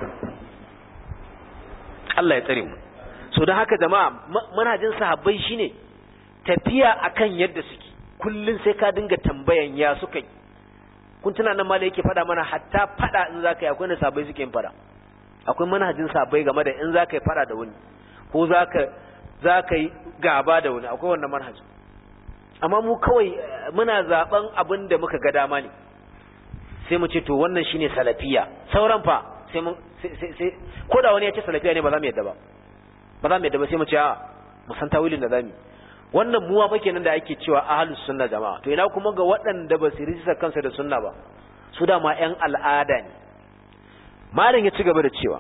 Allah ya tsare mu so don haka jama'a manhajin sahabbai shine tafiya akan yadda suke kullun sai ka dinga tambayan ya suka yi kun tuna nan malai yake fada mana hatta fada in zaka yi akwai ne sahabbai suke yin fada akwai manhajin sahabbai game da in zaka yi fada da wani ko zaka zaka yi gaba da wani akwai wannan manhajin amma mu kawai muna zaben abin da muka ga dama ne sai mu ce to wannan shine salafiya sauran fa sai mun sai sai ko da wani ya ce salafiya ne ba za mu yadda ba ba za mu yadda ba sai mu ce a mu san tawilin da zamu wannan muwa fa kenan da ake cewa ahlus sunna jama'a to ina kuma ga waɗanda ba su rijista kansu da sunna ba su da ma ƴan al'ada ne malam ya ci gaba da cewa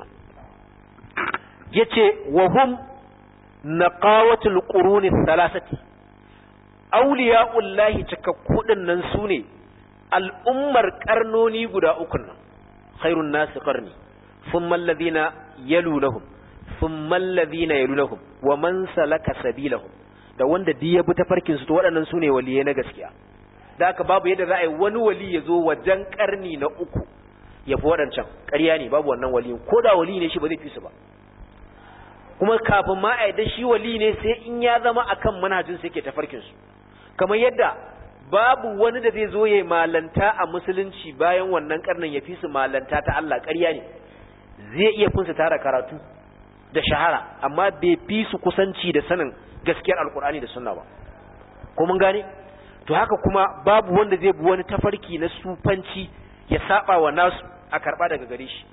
yace wa hum naqawatul quruni thalathati awliya'ullahi cikakkudin nan sune al'ummar karnoni guda uku nan khairun nasi qarni thumma alladhina yalunhum thumma alladhina yalunhum wa man salaka sabilahum da wanda duk ya bi tafarkin su to waɗannan sune waliyai na gaskiya da haka babu yadda za a yi wani wali ya zo wajen karni na uku ya fi waɗancan ƙarya ne babu wannan waliyin ko da wali ne shi ba zai fi su ba kuma kafin ma a yadda shi wali ne sai in ya zama akan manhajin sai ke tafarkin su kamar yadda babu wani da zai zo ya malanta a musulunci bayan wannan karnin ya fi su malanta ta Allah ƙarya ne zai iya fin su tara karatu da shahara amma bai fi su kusanci da sanin gaskiyar alkur'ani da sunna ba ko mun gane to haka kuma babu wanda zai bi wani tafarki na sufanci ya saba wa nasu a karba daga gare shi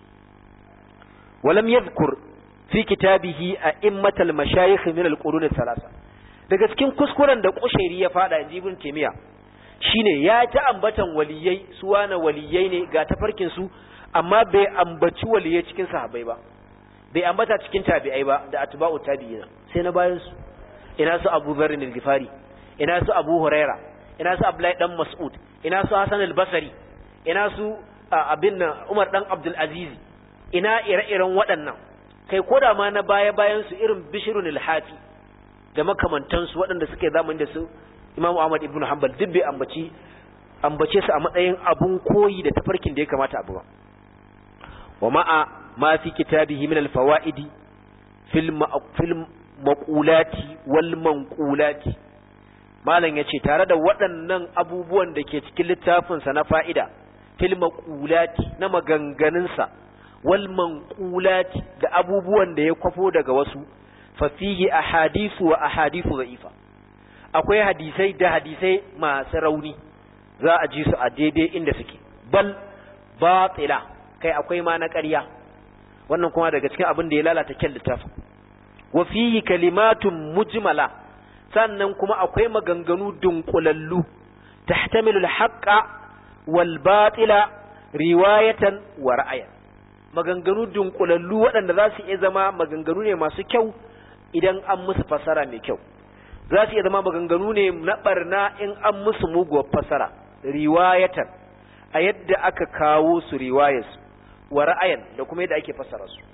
walam yadhkur fi kitabihi a'immatal mashayikh min al-qurun thalatha daga cikin kuskuren da kushairi ya fada inji ibn taymiya shine ya ta ambatan waliyai suwana waliyai ne ga tafarkin su amma bai ambaci waliyai cikin sahabbai ba bai ambata cikin tabi'ai ba da atba'u tabi'ina sai na bayan su ina su Abu Dharr al-Ghifari ina su Abu Huraira ina su Abdullahi dan Mas'ud ina su Hasan al-Basri ina su abin Umar dan Abdul Aziz ina ire-iren waɗannan kai koda ma na baya bayan su irin Bishrun al-Hafi da makamantan su waɗanda suke zamani da su Imam Ahmad ibn Hanbal duk bai ambaci ambace su a matsayin abun koyi da tafarkin da ya kamata abu ba wa ma'a ma fi kitabihi min al-fawaidi fil fil maqulati wal manqulati malan yace tare da waɗannan abubuwan da ke cikin littafin sa na fa'ida fil maqulati na maganganun sa wal manqulati da abubuwan da ya kwafo daga wasu fa fihi ahadithu wa ahadithu dha'ifa akwai hadisai da hadisai masu rauni za a ji su a daidai inda suke bal batila kai akwai ma na ƙarya wannan kuma daga cikin abin da ya lalata kyan littafin wa fihi kalimatun mujmala sannan kuma akwai maganganu dunkulallu tahtamilu al-haqqa wal batila riwayatan wa ra'ayan maganganu dunkulallu waɗanda za su iya zama maganganu ne masu kyau idan an musu fasara mai kyau za su iya zama maganganu ne na barna in an musu muguwar fasara riwayatan a yadda aka kawo su riwayarsu wa ra'ayan da kuma yadda ake fassara su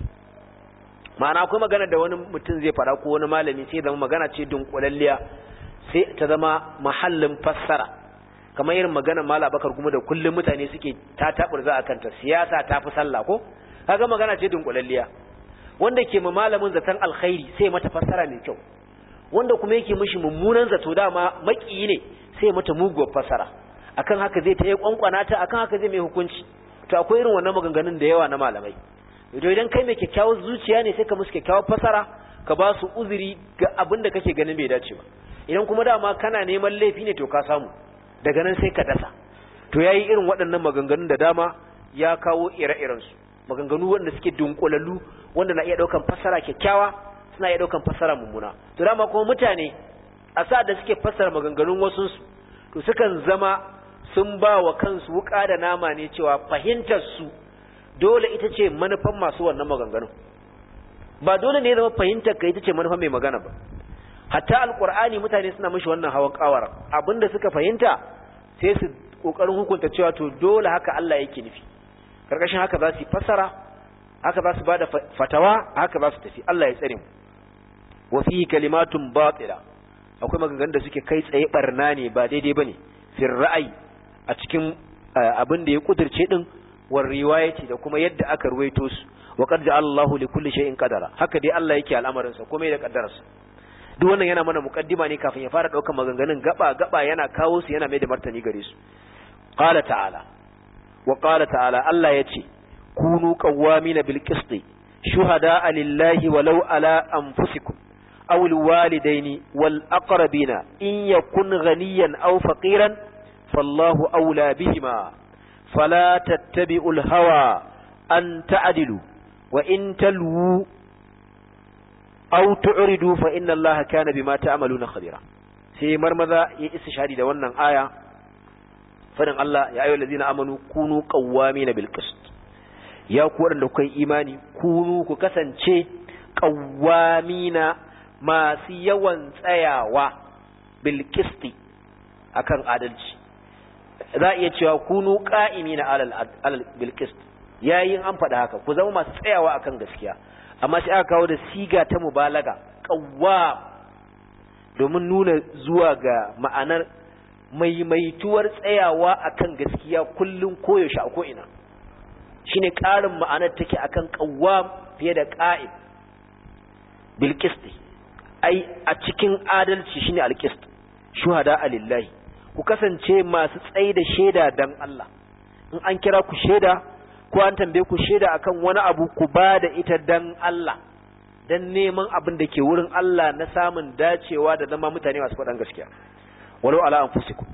ma'ana akwai magana da wani mutum zai fara ko wani malami sai zama magana ce dunkulalliya sai ta zama mahallin fassara kamar irin magana Malam Bakar kuma da kullum mutane suke ta taburza akan ta siyasa ta fi sallah ko kaga magana ce dunkulalliya wanda ke ma malamin zaton alkhairi sai mata fassara mai kyau wanda kuma yake mishi mummunan zato dama maki ne sai mata muguwar fassara akan haka zai ta yi kwankwana ta akan haka zai mai hukunci to akwai irin wannan maganganun da yawa na malamai to idan kai mai kyakkyawar zuciya ne sai ka musu kyakkyawar fasara ka ba su uzuri ga abin da kake ganin bai dace ba idan kuma dama kana neman laifi ne to ka samu daga nan sai ka dasa to yayi irin waɗannan maganganun da dama ya kawo ire-iren su maganganu wanda suke dunkulallu wanda na iya daukan fasara kyakkyawa suna iya daukan fasara mummuna to dama kuma mutane a sa da suke fasara maganganun wasu su to sukan zama sun ba wa kansu wuka da nama ne cewa fahimtar su dole ita ce manufan masu wannan maganganun ba dole ne zama fahimtar ka ita ce manufan mai magana ba hatta alqur'ani mutane suna mishi wannan hawan kawara abinda suka fahimta sai su kokarin hukunta cewa to dole haka Allah yake nufi karkashin haka za su fasara haka za su bada fatawa haka za su tafi Allah ya tsare mu wa fi kalimatun batila akwai maganganun da suke kai tsaye barna ne ba daidai bane fi ra'ayi a cikin abin da ya kudirce din war riwayati da kuma yadda aka ruwaito su wa qad ja'ala Allahu li kulli shay'in qadara haka dai Allah yake al'amarin sa komai da kaddararsa duk wannan yana mana mukaddima ne kafin ya fara daukar maganganun gaba gaba yana kawo su yana mai da martani gare su qala ta'ala wa qala ta'ala Allah yace kunu qawwamina bil qisti shuhada'a lillahi walau ala anfusikum aw al walidaini wal aqrabina in yakun ghaniyan aw faqiran fallahu awla bihima fala tattabi'ul hawa an ta'dilu wa in talwu aw tu'ridu fa inna Allaha kana bima ta'maluna khabira sai marmaza ya istishhadi da wannan aya fadin Allah ya ayyuhal ladina amanu kunu qawwamina bil qist ya ku wanda kuka yi imani kunu ku kasance qawwamina masu yawan tsayawa bil qist akan adalci za iya cewa kunu qa'imina alal alal bil qist yayin an faɗa haka ku zama masu tsayawa akan gaskiya amma sai aka kawo da siga ta mubalaga qawwam domin nuna zuwa ga ma'anar maimaituwar tsayawa akan gaskiya kullun koyaushe a ko'ina shine ƙarin ma'anar take akan qawwam fiye da qa'im bil qist ai a cikin adalci shine al qist shuhada lillahi ku kasance masu tsayi da shaida dan Allah in an kira ku shaida ko an tambaye ku shaida akan wani abu ku ba da ita dan Allah dan neman abin da ke wurin Allah na samun dacewa da zama mutane masu faɗan gaskiya walau ala anfusikum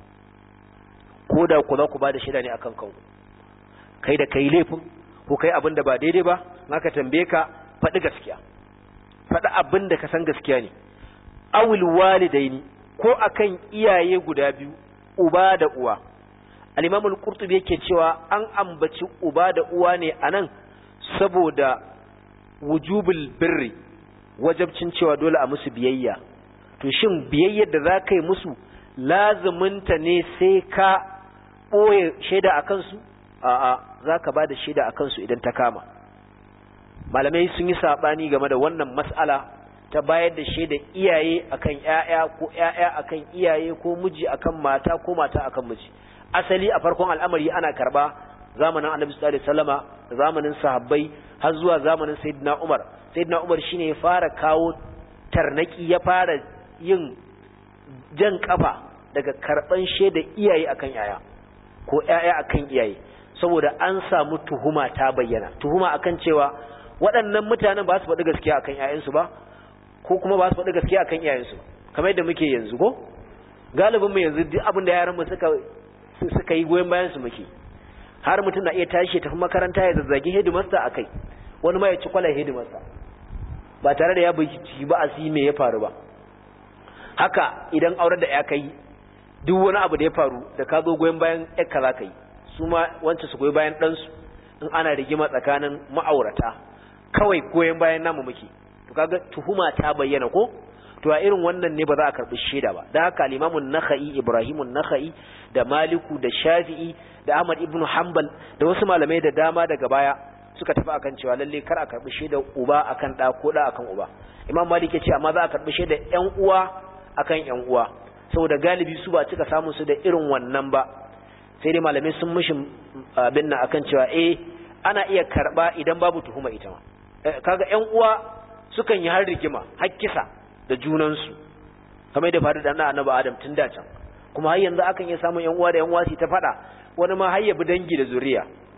ko da ku za ku ba da shaida ne akan kanku kai da kai laifin ko kai abin da ba daidai ba naka tambaye ka faɗi gaskiya faɗi abin da ka san gaskiya ne awil walidaini ko akan iyaye guda biyu uba da uwa al-imam al-qurtubi yake cewa an ambaci uba da uwa ne anan saboda wujubul birri wajibcin cewa dole a musu biyayya to shin biyayyar da zaka yi musu lazuminta ne sai ka boye shaida akan su a'a zaka bada shaida akan su idan ta kama malamai sun yi sabani game da wannan mas'ala ta bayar da shaida iyaye akan ƴaƴa ko ƴaƴa akan iyaye ko miji akan mata ko mata akan miji asali a farkon al'amari ana karba zamanin Annabi sallallahu alaihi wasallama zamanin sahabbai har zuwa zamanin Sayyidina Umar Sayyidina Umar shine ya fara kawo tarnaki ya fara yin jan kafa daga karban shaida iyaye akan yaya ko yaya akan iyaye saboda an samu tuhuma ta bayyana tuhuma akan cewa waɗannan mutanen ba su faɗi gaskiya akan yayansu ba ko kuma ba su faɗi gaskiya akan iyayensu kamar yadda muke yanzu ko galibin mu yanzu duk abin da yaran mu suka suka yi goyen bayan su muke har mutum na iya tashi ya tafi makaranta ya zazzagi headmaster akai wani ma ya ci kwalar headmaster ba tare da ya binciki ba asi me ya faru ba haka idan aure da ya kai duk wani abu da ya faru da ka zo goyen bayan yakka za ka yi su ma wancan su goyi bayan ɗansu in ana rigima tsakanin ma'aurata kawai goyen bayan namu muke to kaga tuhuma ta bayyana ko to a irin wannan ne ba za a karbi shaida ba da haka al-Imam an-Nakhai Ibrahim an-Nakhai da Maliku da Shafi'i da Ahmad ibn Hanbal da wasu malamai da dama daga baya suka tafi akan cewa lalle kar a karbi shaida uba akan da ko da akan uba Imam Malik ya ce amma za a karbi shaida ƴan uwa akan ƴan uwa saboda galibi su ba cika samun su da irin wannan ba sai dai malamai sun mishi abin nan akan cewa eh ana iya karba idan babu tuhuma ita ma kaga ƴan uwa sukan yi har rigima har kisa da junansu kamar da faru da annabi Adam tun da can kuma har yanzu akan iya samun ƴan uwa da ƴan uwa su ta fada wani ma har yabi dangi da zuriya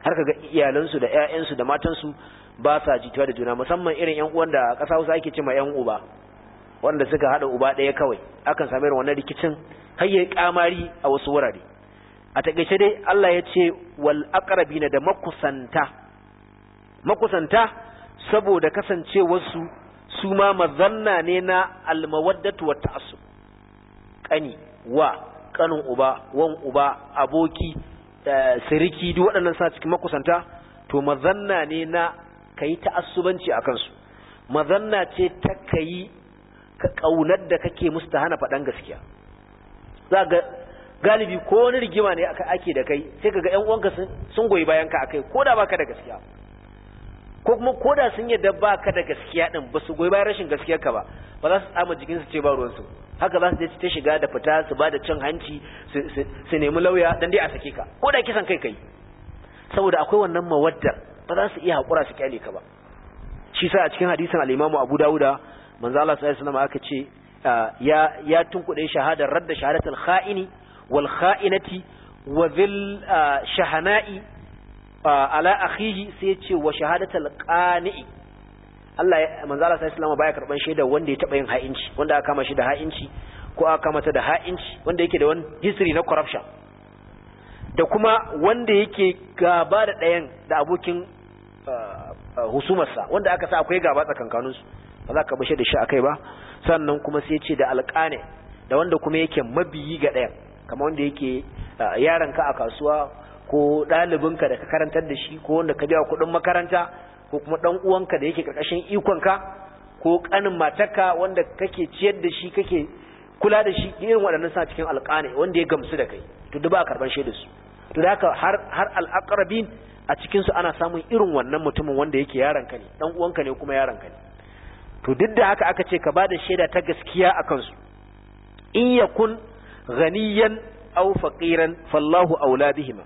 har kaga iyalansu da ƴaƴansu da matansu ba sa jituwa da juna, musamman irin ƴan uwan da ƙasa Hausa ake cewa ƴan uba, wanda suka hada uba ɗaya kawai, akan same irin wannan rikicin har yayi kamari a wasu wurare. A takeice dai Allah ya ce wal aqrabina da makusanta, makusanta saboda kasancewarsu su ma mazanna ne na almawaddatu wat ta'assub, kani wa kanin uba, wan uba, aboki, siriki, duk waɗannan sa cikin makusanta, to mazanna ne na kai ta'assubanci akan su, mazanna ce ta kai ka kaunar da kake musu ta hana faɗan gaskiya. Za ga galibi ko wani rigima ne aka ake da kai sai kaga ƴan uwanka sun goyi bayan ka akai koda baka da gaskiya, ko kuma koda sun yadda baka da gaskiya din ba su goyi bayan rashin gaskiyar ka ba, ba za su tsama jikin su ce ba ruwan su, haka za su je ta shiga da fita su ba da cin hanci su nemi lauya dan dai a sake ka, koda kisan kai kai, saboda akwai wannan mawaddar ba za su iya hakura su kyale ka ba. Shi sa a cikin hadisin al-Imam Abu Dawuda manzo Allah sallallahu alaihi wasallam aka ce ya ya tunkuɗe shahadar radda shahadatul kha'ini wal kha'inati wa dhil shahana'i ala akhihi, sai ya ce wa shahadatul qani'i. Allah manzo Allah sallallahu alaihi wasallam baya karban shaidar wanda ya taba yin ha'inci, wanda aka kama shi da ha'inci ko aka kama ta da ha'inci, wanda yake da wani history na corruption, da kuma wanda yake gaba da ɗayan da abokin husumarsa, wanda aka sa akwai gaba tsakankaninsu, ba za ka bashe da shi akai ba. Sannan kuma sai ce da alƙane, da wanda kuma yake mabiyi ga ɗayan, kamar wanda yake yaranka a kasuwa ko ɗalibinka da ka karantar da shi, ko wanda ka biya kuɗin makaranta, ko kuma ɗan uwanka da yake ƙarƙashin ikonka, ko ƙanin matarka wanda kake ciyar da shi kake kula da shi, irin waɗannan suna cikin alƙane wanda ya gamsu da kai, to duk ba a karɓar shaidar su. To da haka har har al'aqrabin a cikin su ana samun irin wannan mutumin wanda yake yaranka ne, ɗan uwanka ne kuma yaranka ne. To duk da haka aka ce ka bada shaida ta gaskiya a kansu. In yakun ghaniyan aw faqiran fallahu aula bihima.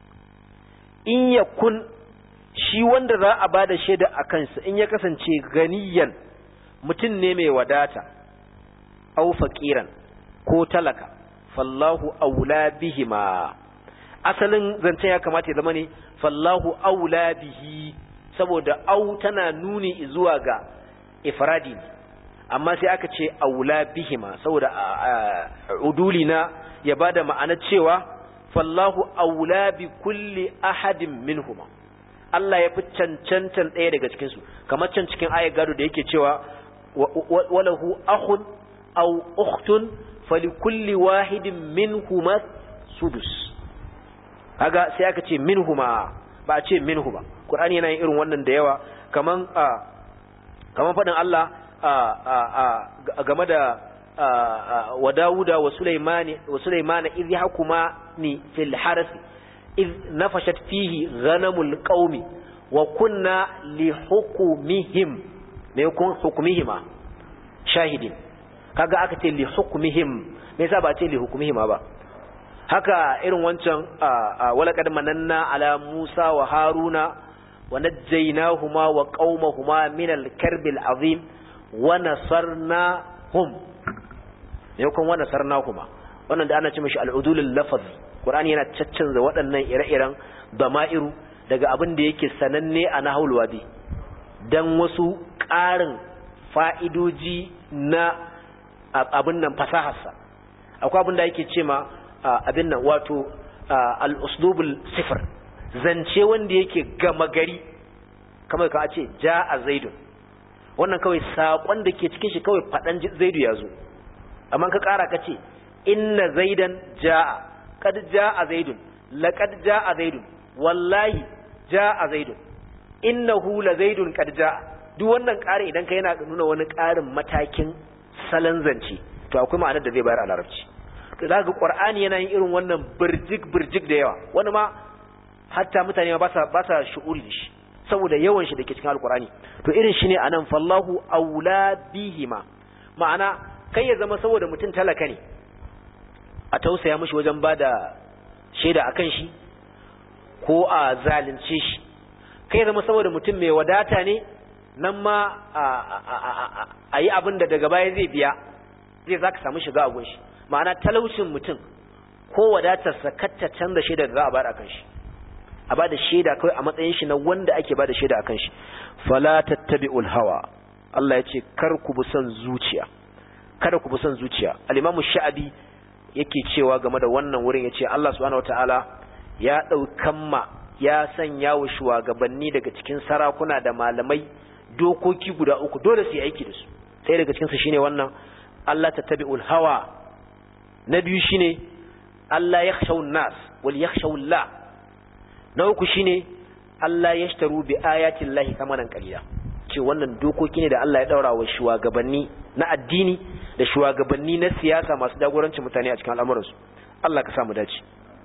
In yakun shi wanda za a bada shaida a kansa in ya kasance ganiyan, mutum ne mai wadata, aw faqiran ko talaka, fallahu aula bihima. Asalin zancen ya kamata ya zama ne fallahu aula bihi, saboda au tana nuni zuwa ga ifradi, amma sai aka ce aula bihima saboda uduli na ya bada ma'ana cewa fallahu aula bi kulli ahadin minhuma, Allah ya fi cancantan ɗaya daga cikin su, kamar can cikin ayat gado da yake cewa walahu akhun aw ukhtun falikulli wahidin minhuma sudus. Kaga sai aka ce minhuma, ba a ce minhu ba. Qur'ani yana yin irin wannan da yawa, kaman kaman fadin Allah game da wa Dawuda wa Sulaimani wa Sulaimana idh yahkuma ni fil harth idh nafashat fihi ghanamul qaumi wa kunna li hukmihim, me kun hukmihima shahidin. Kaga aka ce li hukmihim, me yasa ba ce li hukmihima ba? Haka irin wancan walaqad mananna ala Musa wa Haruna wa najjaynahuma wa qaumahuma min al-karbil azim wa nasarnahum, yakon wa nasarnahuma. Wannan da ana ce mishi al-udulul lafz. Qur'ani yana caccanza waɗannan ire-iren dama'iru daga abin da yake sananne a nahwul wadi dan wasu ƙarin fa'idoji na abin nan fasaharsa. Akwai abin da yake cewa abin nan wato al-uslubul sifr, zance wanda yake gama gari, kamar ka ce ja'a zaidun, wannan kawai sakon da ke cikin shi kawai fadan zaidu ya zo. Amma ka kara ka ce inna zaidan ja'a, kad ja'a zaidun, laqad ja'a zaidun, wallahi ja'a zaidun, innahu la zaidun kad ja'a. Duk wannan ƙari idan ka yana nuna wani ƙarin matakin salon zance, to akwai ma'anar da zai bayar a larabci. za ga Qur'ani yana yin irin wannan birjik birjik da yawa, wani ma hatta mutane ba sa ba sa shu'uri da shi saboda yawan shi dake cikin Al-Qur'ani. To irin shi ne anan fallahu aula bihima, ma'ana kai ya zama saboda mutum talaka ne a tausaya mishi wajen bada shaida akan shi ko a zalunce shi, kai ya zama saboda mutum mai wadata ne nan ma a yi abin da daga baya zai biya, zai zaka samu shiga a gunshi. Ma'ana talaucin mutum ko wadatarsa katta canza shi daga za a bar akan shi. a bada shaida kai a matsayin shi na wanda ake bada shaida akan shi fala tattabi'ul hawa Allah ya ce kar ku bi son zuciya kada ku bi son zuciya al-Imam Sha'abi yake cewa game da wannan wurin yace Allah subhanahu wataala ya daukan ma ya sanya wa shugabanni daga cikin sarakuna da malamai dokoki guda uku dole su yi aiki da su sai daga cikin su shine wannan Allah tattabi'ul hawa na biyu shine Allah yakhshawun nas wal yakhshawullah na uku shine Allah yashtaru bi ayati llahi kamanan qalila ce wannan dokoki ne da Allah ya daura wa shugabanni na addini da shugabanni na siyasa masu jagorancin mutane a cikin al'amuransu Allah ka samu dace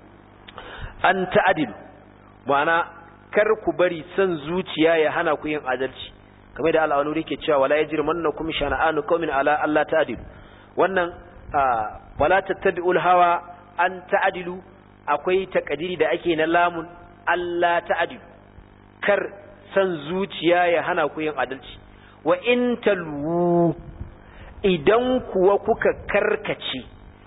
an ta'adilu ma'ana kar ku bari san zuciya ya hana ku yin adalci kamar da Allah wani yake cewa wala yajrimannakum shana'anu qaumin ala alla ta'dilu wannan wala tattabi'ul hawa an ta'dilu akwai takadiri da ake na lamun alla ta'dilu kar san zuciya ya hana ku yin adalci wa in talu idan kuwa kuka karkace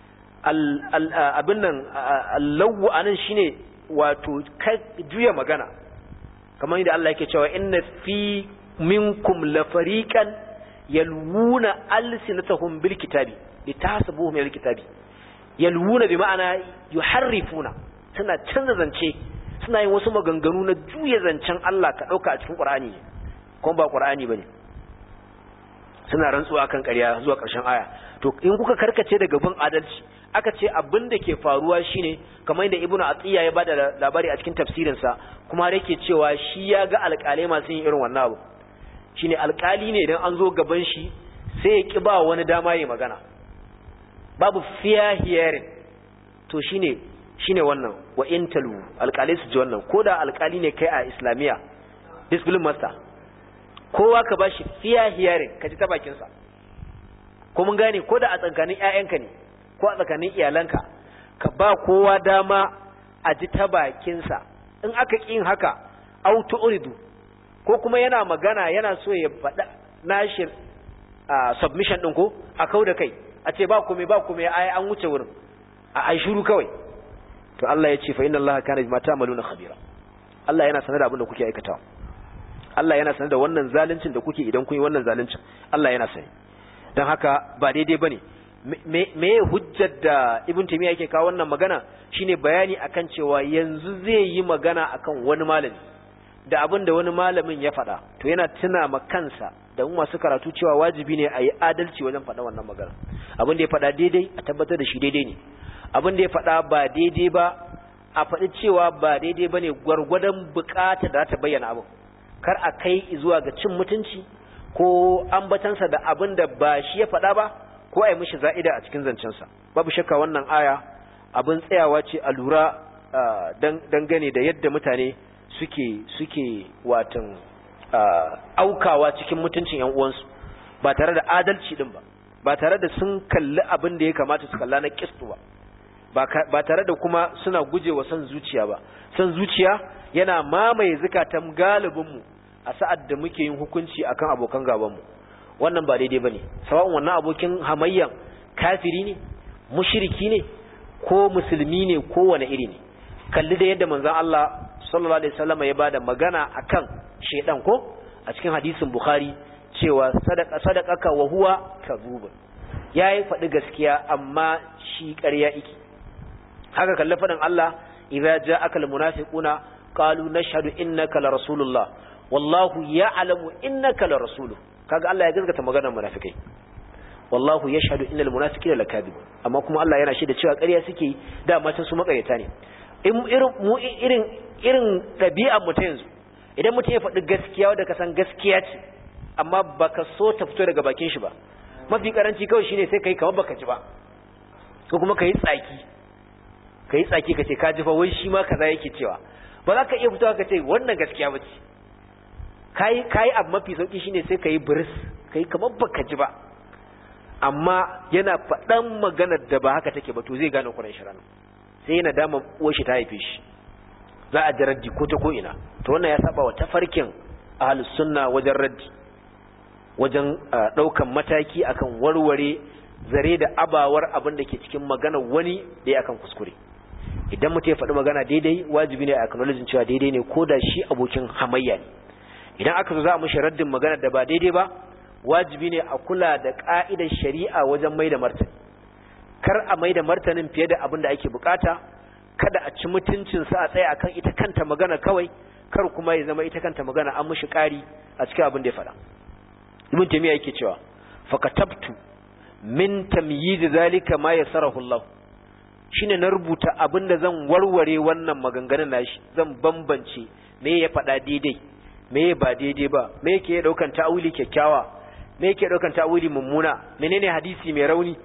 abin nan allahu anan shine wato juya magana kamar yadda Allah yake cewa inna fi minkum la fariqan yalwuna alsinatahum bil kitabi litahsabuhu min al kitabi yalwuna bi ma'ana yuharrifuna suna canza zance suna yin wasu maganganu na juya zancen Allah ka dauka a cikin Qur'ani kuma ba Qur'ani bane suna rantsuwa kan ƙarya zuwa ƙarshen aya to in kuka karkace daga bin adalci aka ce abin da ke faruwa shine kamar yadda Ibnu Atiyya ya bada labari a cikin tafsirin sa kuma har yake cewa shi ya ga alƙalai masu yin irin wannan abu shine alƙali ne idan an zo gaban shi sai ya ki ba wani dama yayin magana babu fair hearing to shine shine wannan wa intalu alƙalai su ji wannan koda alƙali ne kai a Islamiya discipline master kowa ka bashi fair hearing ka ji ta bakin sa ko mun gane ko da a tsakanin ƴaƴanka ne ko a tsakanin iyalanka ka ba kowa dama a ji ta bakin sa in aka kin haka auto uridu ko kuma yana magana yana so ya faɗa nashi submission din ko a kauda kai a ce ba komai ba komai ai an wuce wurin a ai shiru kawai to Allah ya ce fa inna Allah kana bima ta'maluna khabira Allah yana sanar da abin da kuke aikatawa Allah yana sanar da wannan zaluncin da kuke idan kun yi wannan zaluncin Allah yana sani dan haka ba daidai bane me me hujjar da Ibn Taymiyyah yake kawo wannan magana shine bayani akan cewa yanzu zai yi magana akan wani malami da abin da wani malamin ya faɗa to yana tuna ma kansa da mu masu karatu cewa wajibi ne a yi adalci wajen faɗa wannan magana abin da ya faɗa daidai a tabbatar da shi daidai ne abin da ya faɗa ba daidai ba a faɗi cewa ba daidai bane gwargwadon bukata da ta bayyana abin kar a kai zuwa ga cin mutunci ko ambatansa da abin da ba shi ya faɗa ba ko a yi mishi za'ida a cikin zancensa babu shakka wannan aya abin tsayawa ce a lura dangane da yadda mutane suke suke watan aukawa cikin mutuncin yan uwansu ba tare da adalci din ba ba tare da sun kalli abin da ya kamata su kalla na kistu ba ba tare da kuma suna gujewa san zuciya ba san zuciya yana mamaye zakatan galibinmu a sa'ad da muke yin hukunci akan abokan gabanmu wannan ba daidai bane sawa'un wannan abokin hamayyan kafiri ne mushriki ne ko musulmi ne ko wani iri ne kalli da yadda manzon Allah sallallahu alaihi wasallam ya bada magana akan shedan ko a cikin hadisin Bukhari cewa sadaqa sadaqaka wa huwa kadhub yayi faɗi gaskiya amma shi ƙarya yake haka kalli faɗin Allah idza ja'aka almunafiquna qalu nashhadu innaka la rasulullah wallahu ya'lamu innaka la rasuluhu kaga Allah ya gaskata maganar munafikai wallahu yashhadu innal munafiqina lakadibun amma kuma Allah yana shaida cewa ƙarya suke da matan su maƙaryata ne irin mu irin irin dabi'ar mu ta yanzu idan mutum ya faɗi gaskiya wanda ka san gaskiya ce amma baka so ta fito daga bakin shi ba mafi karanci kawai shine sai kai kamar baka ji ba ko kuma kai tsaki kai tsaki kace ka ji fa wai shi ma kaza yake cewa ba za ka iya fitowa ka ce wannan gaskiya bace kai kai abu mafi sauki shine sai kai buris kai kamar baka ji ba amma yana faɗan maganar da ba haka take ba to zai gane kuran shirana sai yana dama uwar shi ta haife shi za a ji raddi ko ta ko ina to wannan ya saba wa tafarkin ahlus sunna wajen raddi wajen daukan mataki akan warware zare da abawar abin da ke cikin maganar wani da ya akan kuskure idan mutum ya faɗi magana daidai wajibi ne a acknowledge cewa daidai ne ko da shi abokin hamayya ne. Idan aka zo za a mishi raddin magana da ba daidai ba wajibi ne a kula da ka'idar shari'a wajen mai da martani, kar a mai da martanin fiye da abin da ake bukata, kada a ci mutuncinsa a tsaye akan ita kanta magana kawai, kar kuma ya zama ita kanta magana an mishi ƙari a cikin abin da ya faɗa. Ibn Taymiyyah yake cewa fakatabtu min tamyiz zalika ma yasarahu Allah, shine na rubuta abin da zan warware wannan maganganun nashi, zan bambance me ya faɗa daidai me ba daidai ba, me yake daukan ta'awili kyakkyawa, me yake daukan ta'awili mummuna, menene hadisi mai rauni,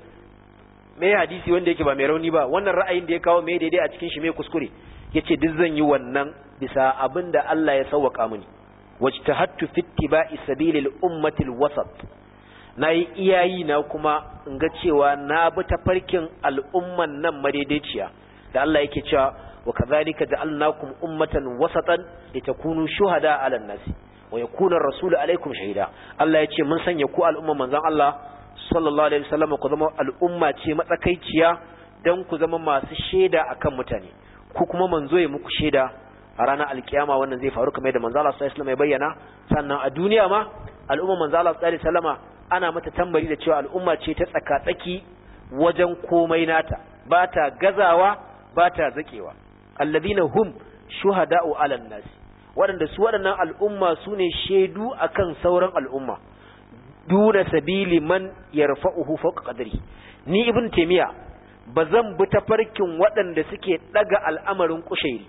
me hadisi wanda yake ba mai rauni ba, wannan ra'ayin da ya kawo me daidai a cikin shi me kuskure. Yace duk zan yi wannan bisa abinda Allah ya sauwaka mini. Wajtahattu fi ittiba'i sabilil ummatil wasat, nayi iyayi na kuma in ga cewa na bi tafarkin al'umman nan madaidaiciya da Allah yake cewa wa kadhalika ja'alnakum ummatan wasatan litakunu shuhada 'alan nas wa yakuna ar-rasulu 'alaykum shahida. Allah yace mun sanya ku al'umman manzon Allah sallallahu alaihi wasallam ku zama al'umma ce matsakaiciya dan ku zama masu shaida akan mutane, ku kuma manzo ya muku shaida a ranar alkiyama. Wannan zai faru kamar yadda manzo Allah sallallahu alaihi wasallam ya bayyana. Sannan a duniya ma al'umma manzo Allah sallallahu alaihi wasallam ana mata tambari da cewa al'umma ce ta tsaka-tsaki wajen komai nata, ba ta gazawa ba ta zakewa. Alladhina hum shuhada'u 'alan nas, waɗanda su waɗannan al'umma su ne shaidu akan sauran al'umma. Duna sabili man yarfa'uhu fawqa qadri. Ni Ibn Taymiyyah bazan bi tafarkin waɗanda suke daga al'amarin kushairi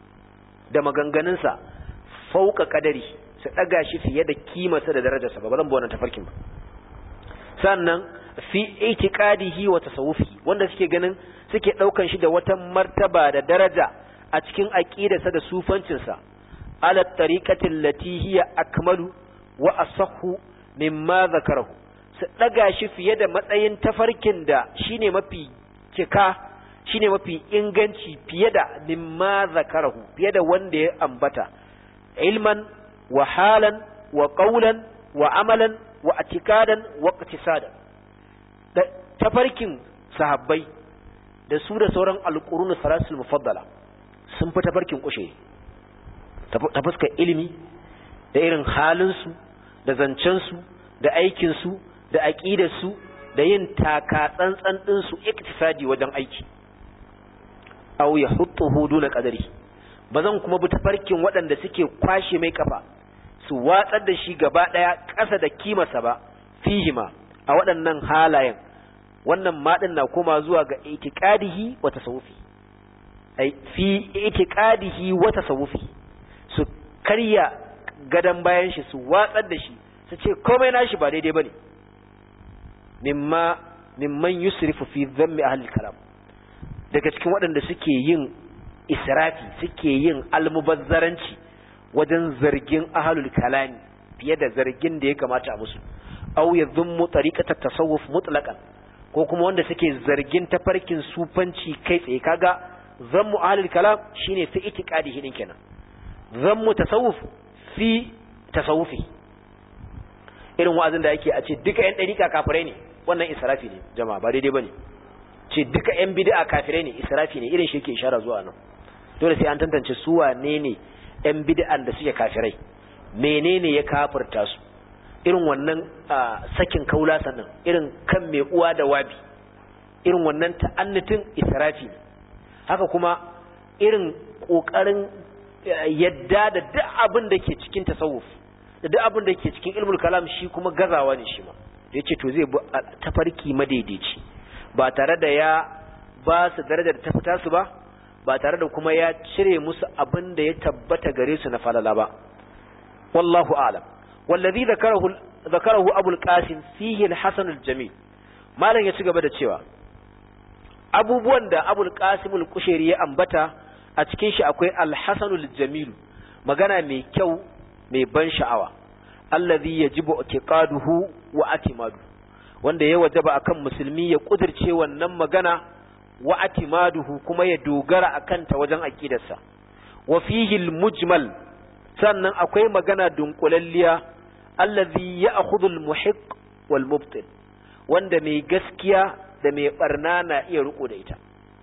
da maganganunsa fawqa qadri, su daga shi fiye da kimarsa da darajarsa ba, bazan bi wannan tafarkin ba. Sannan fi itiqadihi wa tasawufi, wanda suke ganin suke daukan shi da wata martaba da daraja a cikin aqidarsa da sufancinsa, ala tariqati allati hiya akmalu wa asahhu mimma zakarahu, su daga shi fiye da matsayin tafarkin da shine mafi cika, shine mafi inganci fiye da mimma zakarahu, fiye da wanda ya ambata, ilman wa halan wa qawlan wa amalan wa atikadan wa iqtisadan. Da tafarkin sahabbai da su da sauran alqurun salasul mufaddala sun fi tafarkin kushe ta fuskar ilimi da irin halinsu da zancensu da aikinsu da aƙidarsu da yin taka tsantsan ɗinsu iktisadi wajen aiki. Aw ya huttu hudu na ƙadari, ba zan kuma bi tafarkin waɗanda suke kwashe mai kafa su watsar da shi gaba ɗaya ƙasa da kimarsa ba, fihima a waɗannan halayen. Wannan maɗin na koma zuwa ga itiqadihi wa tasawufi, ai fi itiqadihi wa tasawufi, su karya gadan bayan shi su watsar da shi su ce komai nashi ba daidai bane. mimma mimman yusrifu fi dhammi ahli kalam, daga cikin waɗanda suke yin israfi suke yin almubazzaranci wajen zargin ahlul kalami fiye da zargin da ya kamata a musu. Aw yadhummu tariqatat tasawuf mutlaqan, ko kuma wanda suke zargin tafarkin sufanci kai tsaye. Kaga zammu ahlul kalam shine fi itiqadihi din kenan, zammu tasawuf fi tasawufi. Irin wa'azin da yake a ce duka ƴan dariƙa kafirai ne, wannan israfi ne jama'a, ba daidai bane. Ce duka ƴan bid'a kafirai ne, israfi ne, irin shi yake ishara zuwa nan. Dole sai an tantance su wane ne ƴan bid'an da suke kafirai, menene ya kafirta su. Irin wannan sakin kaula sannan irin kan mai uwa da wabi, irin wannan ta'annutin israfi ne. Haka kuma irin kokarin yadda da duk abin da ke cikin tasawuf da duk abin da ke cikin ilmul kalam shi kuma gazawa ne shi ma. Yace to zai bi tafarki madaidaici ba tare da ya ba su darajar ta fita su ba, ba tare da kuma ya cire musu abin da ya tabbata gare su na falala ba. Wallahu a'lam. Wallazi zakarahu zakarahu Abul Qasim fihi al-Hasan al-Jamil, malan ya ci gaba da cewa abubuwan da Abul Qasim al-Kushairi ya ambata a cikin shi akwai al-Hasan al-Jamil, magana mai kyau mai ban sha'awa, allazi yajibu i'tiqaduhu wa atimadu, wanda ya wajaba akan musulmi ya kudirce wannan magana wa atimaduhu kuma ya dogara akan ta wajen aqidarsa. Wa fihi al-mujmal, sannan akwai magana dunkulalliya, allazi ya'khudhu al-muhiq wal mubtil, wanda mai gaskiya da mai barna na iya riko da ita.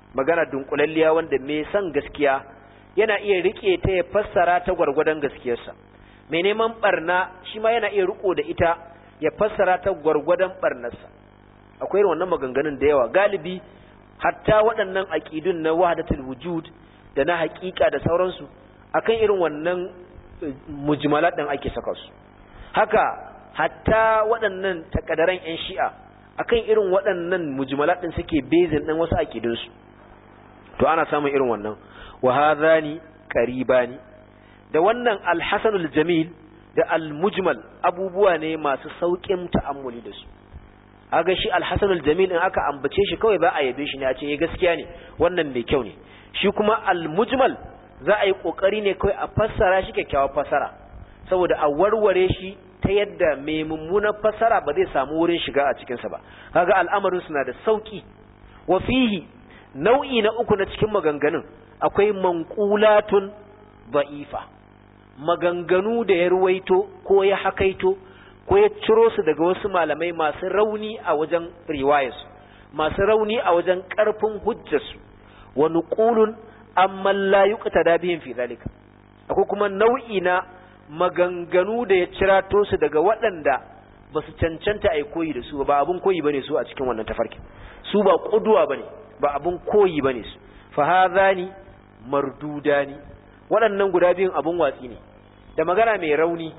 magana dunkulalliya wanda mai san gaskiya yana iya rike ta ya fassara ta gwargwadon gaskiyarsa, mai neman barna shi ma yana iya riko da ita ya fassara ta gwargwadon barnarsa. Akwai irin wannan maganganun da yawa, galibi hatta waɗannan aqidun na wahdatul wujud da na haƙiƙa da sauransu akan irin wannan mujmalat din ake saka su. Haka hatta waɗannan takadaran ƴan shi'a akan irin waɗannan mujmalat din suke bezin din wasu aqidun su. To ana samun irin wannan. Wa hadhani qaribani, da wannan al-hasanul jamil da al-mujmal abubuwa ne masu saukin ta'ammuli da su. Aga shi al-hasanul jamil in aka ambace shi kawai za a yabe shi ne a ce eh gaskiya ne wannan mai kyau ne. Shi kuma al-mujmal za a yi kokari ne kawai a fassara shi kyakkyawar fassara saboda a warware shi ta yadda mai mummunan fassara ba zai samu wurin shiga a cikin sa ba. Kaga al'amarin suna da sauki. Wa fihi nau'i na uku na cikin maganganun akwai manqulatun da'ifa, maganganu da ya ruwaito ko ya hakaito ko ya ciro su daga wasu malamai masu rauni a wajen riwayarsu, masu rauni a wajen ƙarfin hujjarsu, wa nuqulun amma la yuqtada bihim fi zalika. Akwai kuma nau'i na maganganu da ya cirato su daga waɗanda ba su cancanta ai koyi da su ba abun koyi bane su a cikin wannan tafarkin, su ba kuduwa bane, ba abun koyi bane su. Fa hadhani mardudani, waɗannan guda biyun abun watsi ne. Da magana mai rauni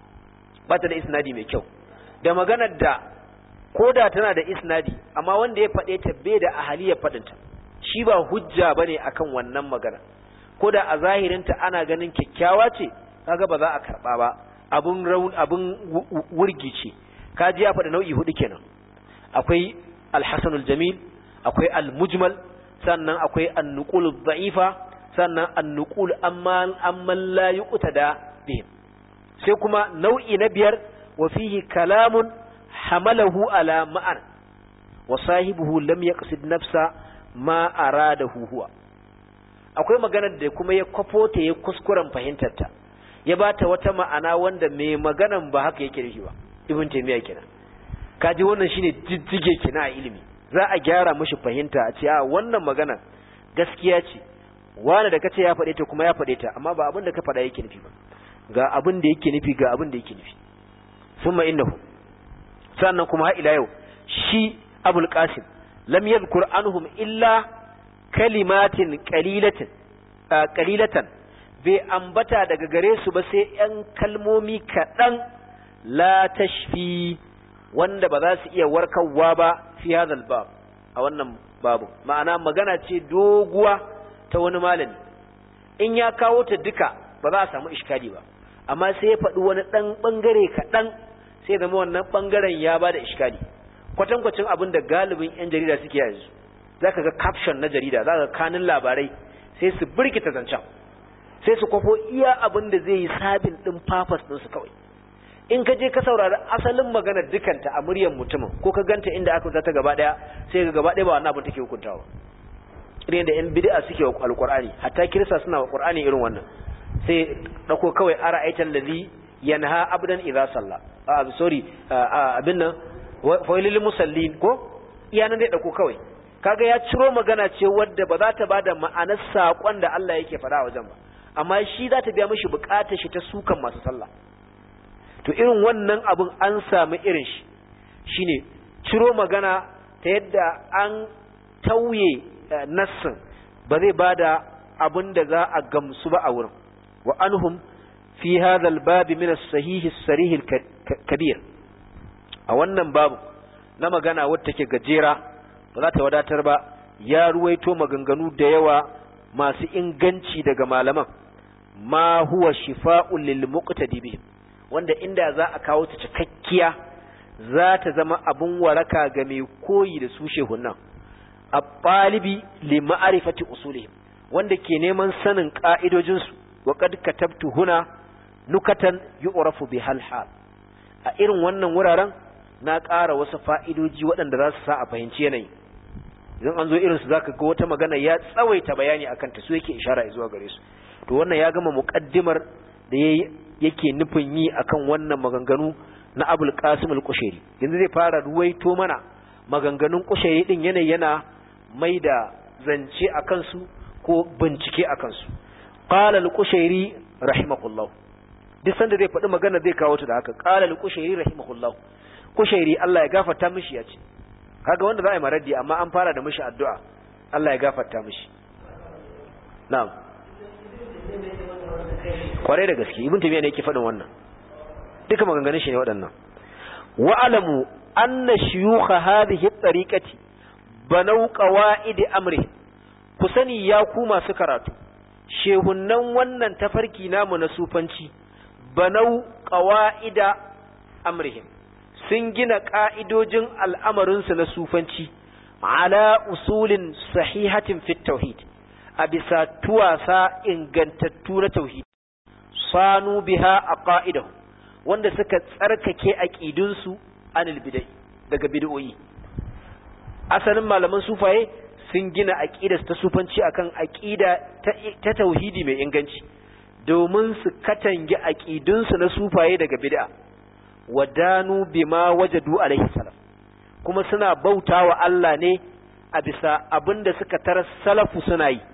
ba ta da isnadi mai kyau, da maganar da koda tana da isnadi amma wanda ya faɗe ta bai da ahaliyar faɗinta, shi ba hujja bane akan wannan magana, koda a zahirinta ana ganin kyakkyawa ce kaga ba za a karba ba, abun raun abun wurgi ce. Kaji ya faɗi nau'i hudu kenan, akwai al-hasanul jamil, akwai al-mujmal, sannan akwai an-nuqul dha'ifa, sannan an-nuqul amma amma la yuqtada bihim. Sai kuma nau'i na biyar wa fihi kalamun hamalahu ala ma'an wa sahibuhu lam yaqsid nafsa ma aradahu huwa. Akwai maganar da kuma ya kwafo ta ya kuskuren fahimtarta, ya bata wata ma'ana wanda mai maganan ba haka yake nufi ba. Ibn Taymiyyah kenan. Kaji wannan shine jijjige kina a ilimi, za a gyara mishi fahimta a ce a wannan magana gaskiya ce, wani da kace ya faɗe ta kuma ya faɗe ta, amma ba abin da ka faɗa yake nufi ba, ga abin da yake nufi ga abin da yake nufi. Thumma innahu, sannan kuma har ila yau shi Abul Qasim lam yadhkur anhum illa kalimatin qalilatin qalilatan, bai ambata daga gare su ba sai ‘yan kalmomi kaɗan la tashfi wanda ba za su iya warkarwa ba fi hadal bab a wannan babu. Ma'ana magana ce doguwa ta wani malami, in ya kawo ta duka ba za a samu iskali ba, amma sai ya faɗi wani ɗan ɓangare kaɗan sai zama wannan ɓangaren ya ba da iskali. Kwatankwacin abin da galibin ‘yan jarida suke yanzu, za ka ga caption na jarida, za ka ga kanin labarai sai su birkita zancen, sai su kwafo iya abin da zai yi sabin ɗin purpose ɗinsu kawai. In ka je ka saurari asalin maganar dukanta a muryar mutumin ko ka ganta inda aka ta gaba ɗaya, sai ga gaba ɗaya ba wannan abin take hukuntawa. Irin da ‘yan bid'a suke wa alƙur'ani, hatta kirista suna wa ƙur'ani irin wannan, sai ɗauko kawai ara aitan ladhi yanha abdan idza salla, a sorry abin nan failil musallin ko iya nan dai ɗauko kawai. Kaga ya ciro magana ce wadda ba za ta bada ma'anar saƙon da Allah yake faɗa wajen ba, amma shi za ta biya mishi bukatar shi ta sukan masu sallah. To irin wannan abun an samu irin shi shine ciro magana ta yadda an tauye nassin ba zai bada abin da za a gamsu ba a wurin. Wa anhum fi hadha al-bab min as-sahih as-sarih al-kabir, a wannan babu na magana wadda take gajera ba za ta wadatar ba, ya ruwaito maganganu da yawa masu inganci daga malaman, ma huwa shifa'un lil muqtadi bihim, wanda inda za a kawo ta cikakkiya za ta zama abun waraka ga mai koyi da su shehunan. At-talibi li ma'rifati usulihim, wanda ke neman sanin ka'idojin su. Wa qad katabtu huna nukatan yu'rafu bihal hal, a irin wannan wuraren na ƙara wasu fa'idoji waɗanda za su sa a fahimci yanayi. Idan an zo irin su zaka ga wata magana ya tsawaita bayani akan ta, su yake ishara zuwa gare su. To wannan ya gama muqaddimar da yayi yake nufin yi akan wannan maganganu na Abul Qasim al-Qushairi. Yanzu zai fara ruwaito mana maganganun Qushairi din yanayi yana mai da zance akan su ko bincike akan su qala al-qushairi rahimahullah duk sanda zai faɗi magana zai kawo ta da haka qala al-qushairi rahimahullah qushairi Allah ya gafarta mishi yace kaga wanda za a yi maraddi amma an fara da mishi addu'a Allah ya gafarta mishi na'am kware da gaske ibn tabiya ne yake faɗin wannan duka maganganun shi ne waɗannan wa alamu anna shuyukh hadhihi at-tariqati banaw qawaid amri ku sani ya ku masu karatu shehunnan wannan tafarki namu na sufanci banau qawaida amrihim sun gina ka'idojin al'amarinsu na sufanci ala usulin sahihatin fit tauhid a bisa tuwasa ingantattu na tauhid sanu biha aqaidahu wanda suka tsarkake aqidunsu anil bid'ah daga bid'o'i asalin malaman sufaye sun gina aqidar ta sufanci akan aqida ta tauhidi mai inganci domin su katange aqidunsu na sufaye daga bid'a wadanu bima wajadu alaihi salaf kuma suna bautawa Allah ne a bisa abinda suka tarar salafu suna yi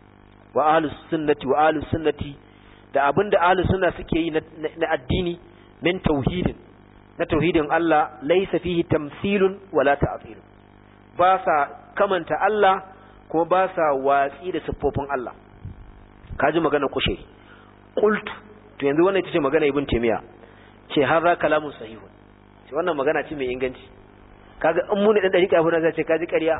wa ahlus sunnati wa ahlus sunnati da abinda ahlus sunna suke yi na addini min tauhidin na tauhidin Allah laysa fihi tamthilun wala ta'til ba sa kamanta Allah kuma ba sa watsi da siffofin Allah kaji magana kushe qultu to yanzu wannan ita ce magana ibn taymiya ce hadha kalamun sahihun ce wannan magana ce mai inganci kaga in mun dan dariƙa fa zai ce kaji ƙarya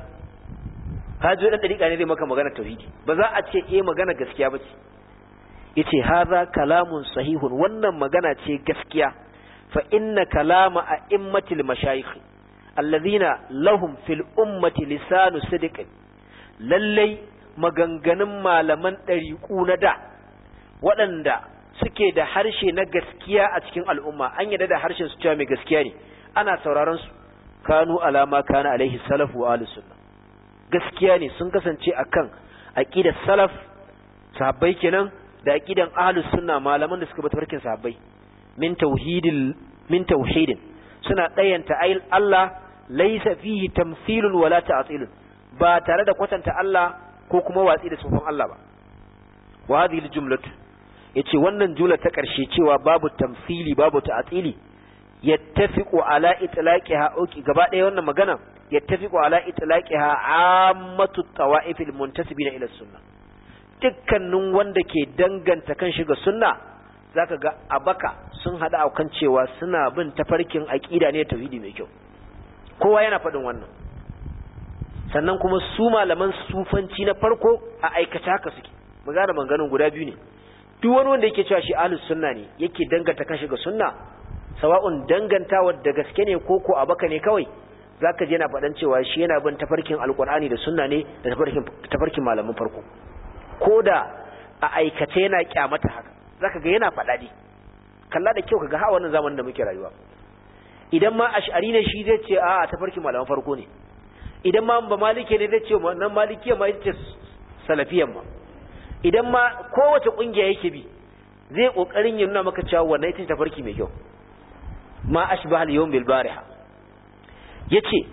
kaji dan dariƙa ne zai maka magana tauhidi ba za a ce eh magana gaskiya bace yace hadha kalamun sahihun wannan magana ce gaskiya fa inna kalama a'immatil mashayikh alladhina lahum fil ummati lisanu sidqin lallai maganganun malaman ɗariƙu na da waɗanda suke da harshe na gaskiya a cikin al'umma an yadda da harshen su cewa mai gaskiya ne ana sauraron su kanu alama kana alaihi salafu wa ahlus sunna gaskiya ne sun kasance akan aqidar salaf sahabbai kenan da aqidan ahlus sunna malaman da suka bi tafarkin sahabbai min tauhidil min tauhidin suna ɗayanta ayil Allah laisa fihi tamthilun wala ta'tilun ba tare da kwatanta Allah ko kuma watsi da sufan Allah ba wa hadhihi aljumlatu yace wannan jumla ta karshe cewa babu tamthili babu ta'tili yattafiqu ala itlaqiha uki gaba ɗaya wannan magana yattafiqu ala itlaqiha ammatu tawa'ifil muntasibina ila sunna dukkanin wanda ke danganta kan shi ga sunna zaka ga abaka sun hada aukan cewa suna bin tafarkin aqida ne tauhidi mai kyau kowa yana faɗin wannan sannan kuma su malaman sufanci na farko a aikata haka suke magana manganun guda biyu ne duk wani wanda yake cewa shi ahlus sunna ne yake danganta kashi ga sunna sawa'un dangantawa da gaske ne ko ko abaka ne kawai zaka je yana faɗan cewa shi yana bin tafarkin alqur'ani da sunna ne da tafarkin tafarkin malaman farko koda a aikace yana kyamata haka zaka ga yana faɗa ne kalla da kyau kaga ha wannan zamanin da muke rayuwa idan ma ash'ari ne shi zai ce a tafarkin malaman farko ne idan ma ba malike ne zai ce nan malikiya ma yace salafiyan ma idan ma kowace kungiya yake bi zai kokarin ya nuna maka cewa wannan ita tafarki mai kyau ma ashbahal yawm bil bariha yace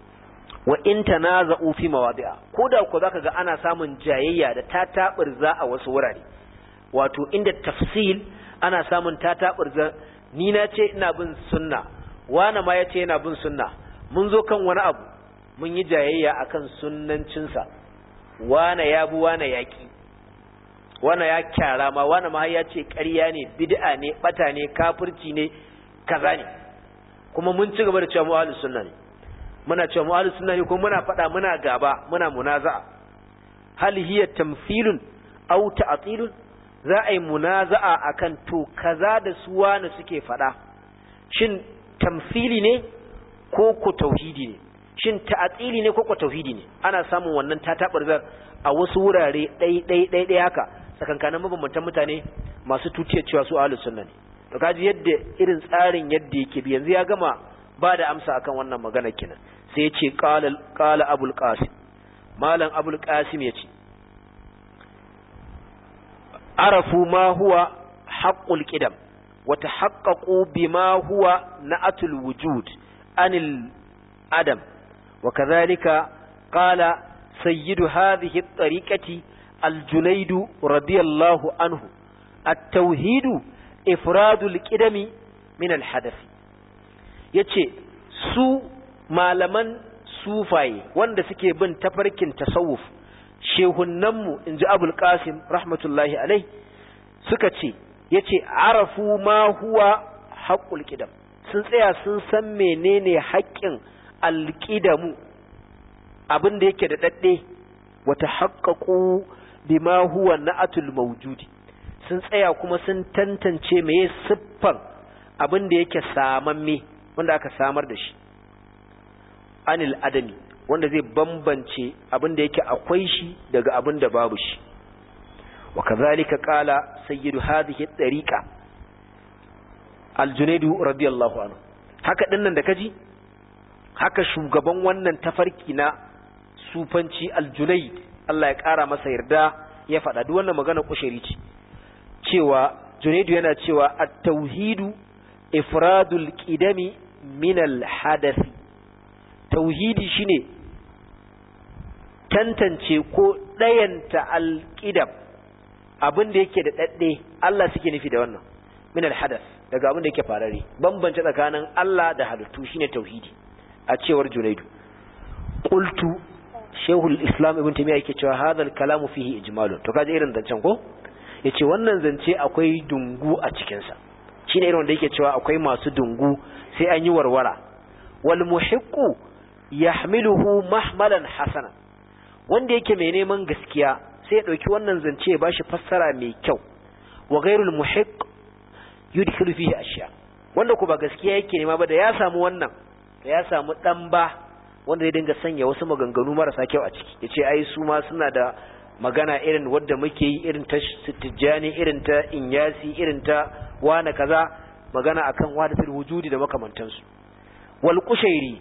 wa in tanaza'u fi mawadi'a koda ko zaka ga ana samun jayayya da tataburza a wasu wurare wato inda tafsil ana samun tataburza ni na ce ina bin sunna wani ma yace yana bin sunna mun zo kan wani abu mun yi jayayya akan sunnancinsa wani ya bu wani yaki wani ya kyara ma wani ma ya ce ƙarya ne bid'a ne bata ne kafirci ne kaza ne kuma mun ci gaba da cewa mu ahlus sunna ne muna cewa mu ahlus sunna ne kuma muna faɗa muna gaba muna munaza'a hal hiya tamthilun aw ta'tilun za a yi munaza'a akan to kaza da su wani suke faɗa shin tamthili ne ko ko tauhidi ne shin ta'tili ne ko ko tauhidi ne ana samun wannan tatabarzar a wasu wurare dai dai dai dai haka sakankanin mabambantan mutane masu tutiyar cewa su ahlus sunna ne to kaji yadda irin tsarin yadda yake bi yanzu ya gama ba da amsa akan wannan magana kenan sai ya ce qala qala abul qasim malam abul qasim yace arafu ma huwa haqqul qidam wa tahaqqaqu bima huwa na'atul wujud anil adam وكذلك قال sayyidu hadhihi at-tariqati al-Junayd radiyallahu anhu at-tauhid ifradul qidami min al-hadath yace su malaman sufaye wanda suke bin tafarkin tasawuf shehunnanmu inji Abul Qasim rahmatullahi alai suka ce yace arafu ma huwa haqqul qidam sun tsaya sun san menene haƙƙin alqidamu abin da yake da dadde wata haqqaqu bima huwa na'atul mawjudi sun tsaya kuma sun tantance meye siffan abin da yake samamme wanda aka samar da shi anil adami wanda zai bambance abin da yake akwai shi daga abin da babu shi wa kazalika qala sayyidu hadhihi at-tariqa al-Junayd radiyallahu anhu haka dinnan da kaji haka shugaban wannan tafarki na sufanci al-Junayd Allah ya kara masa yarda ya faɗa duk wannan magana kushiri ce cewa Junayd yana cewa at-tauhidu ifradul qidami min al-hadath tauhidi shine tantance ko dayanta al-qidam abin da yake da dadde Allah suke nufi da wannan min al-hadath daga abin da yake farare bambance tsakanin Allah da halittu shine tauhidi a cewar Junaidu qultu shaykhul islam ibn taymiyyah yake cewa hadal kalamu fihi ijmalun to kaje irin zancen ko yace wannan zance akwai dungu a cikin sa shine irin wanda yake cewa akwai masu dungu sai an yi warwara wal muhiqqu yahmiluhu mahmalan hasana wanda yake mai neman gaskiya sai ya dauki wannan zance ya bashi fassara mai kyau wa ghairul muhiq yudkhilu fihi ashya wanda ko ba gaskiya yake nema ba da ya samu wannan da ya samu dan ba wanda zai dinga sanya wasu maganganu marasa kyau a ciki yace ai su ma suna da magana irin wadda muke yi irin ta tijjani irin ta inyasi irin ta wani kaza magana akan wahdatul wujudi da makamantansu wal qushairi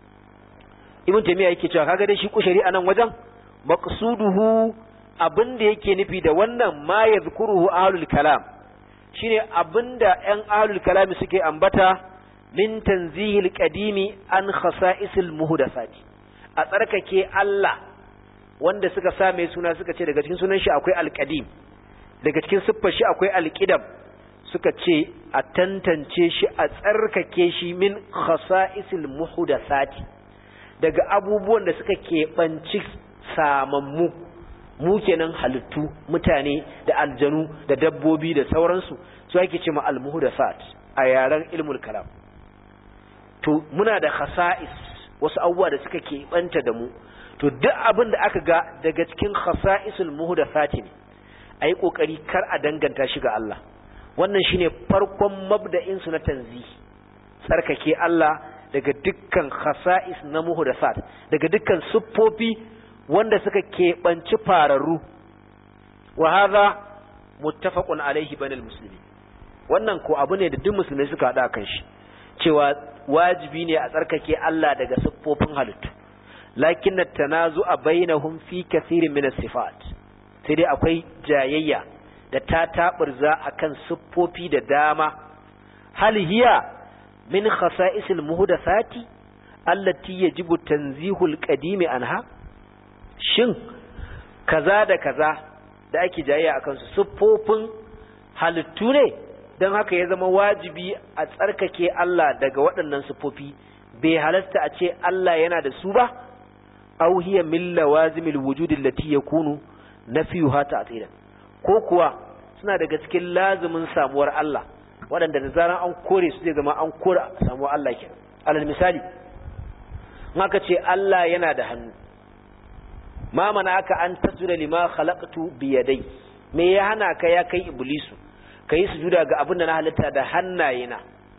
ibn taymiya yake cewa kaga dai shi qushairi anan wajen maqsuduhu abinda yake nufi da wannan ma yadhkuruhu ahlul kalam shine abinda ɗan ahlul kalam suke ambata min tanzihil qadimi an khasa'isil muhdathati a tsarkake Allah wanda suka sa mai suna suka ce daga cikin sunan shi akwai alqadim daga cikin siffar shi akwai alqidam suka ce a tantance shi a tsarkake shi min khasa'isil muhdathati daga abubuwan da suka keɓanci samammu mu kenan halittu mutane da aljanu da dabbobi da sauransu su ake ce ma al-muhdathat a yaren ilmul kalam to muna da khasa'is wasu abubuwa da suka keɓanta da mu to duk abin da aka ga daga cikin khasa'isul muhdathati ne ayi kokari kar a danganta shi ga Allah wannan shine farkon mabda'in su na tanzih tsarkake Allah daga dukkan khasa'is na muhdathat daga dukkan siffofi wanda suka keɓanci fararru wa hadha muttafaqun alaihi banal muslimin wannan ko abu ne da duk musulmai suka hada kan shi cewa wajibi ne a tsarkake Allah daga siffofin halittu lakin at-tanazu'a bainahum fi kathirin min as-sifat sai dai akwai jayayya da ta taburza akan siffofi da dama hal hiya min khasa'isil muhdathati allati yajibu tanzihul qadimi anha shin kaza da kaza da ake jayayya akan su siffofin halittu ne dan haka ya zama wajibi a tsarkake Allah daga waɗannan siffofi bai halasta a ce Allah yana da su ba aw hiya min lawazimil wujudi allati yakunu nafiyuha ta'tilan ko kuwa suna daga cikin lazimin samuwar Allah waɗanda da zaran an kore su zai zama an kore samuwar Allah kenan alal misali maka ce Allah yana da hannu ma mana aka an tasjuda lima khalaqtu bi yadai me ya hana ka ya kai iblisu kai sujuda ga abin da na halitta da hannayena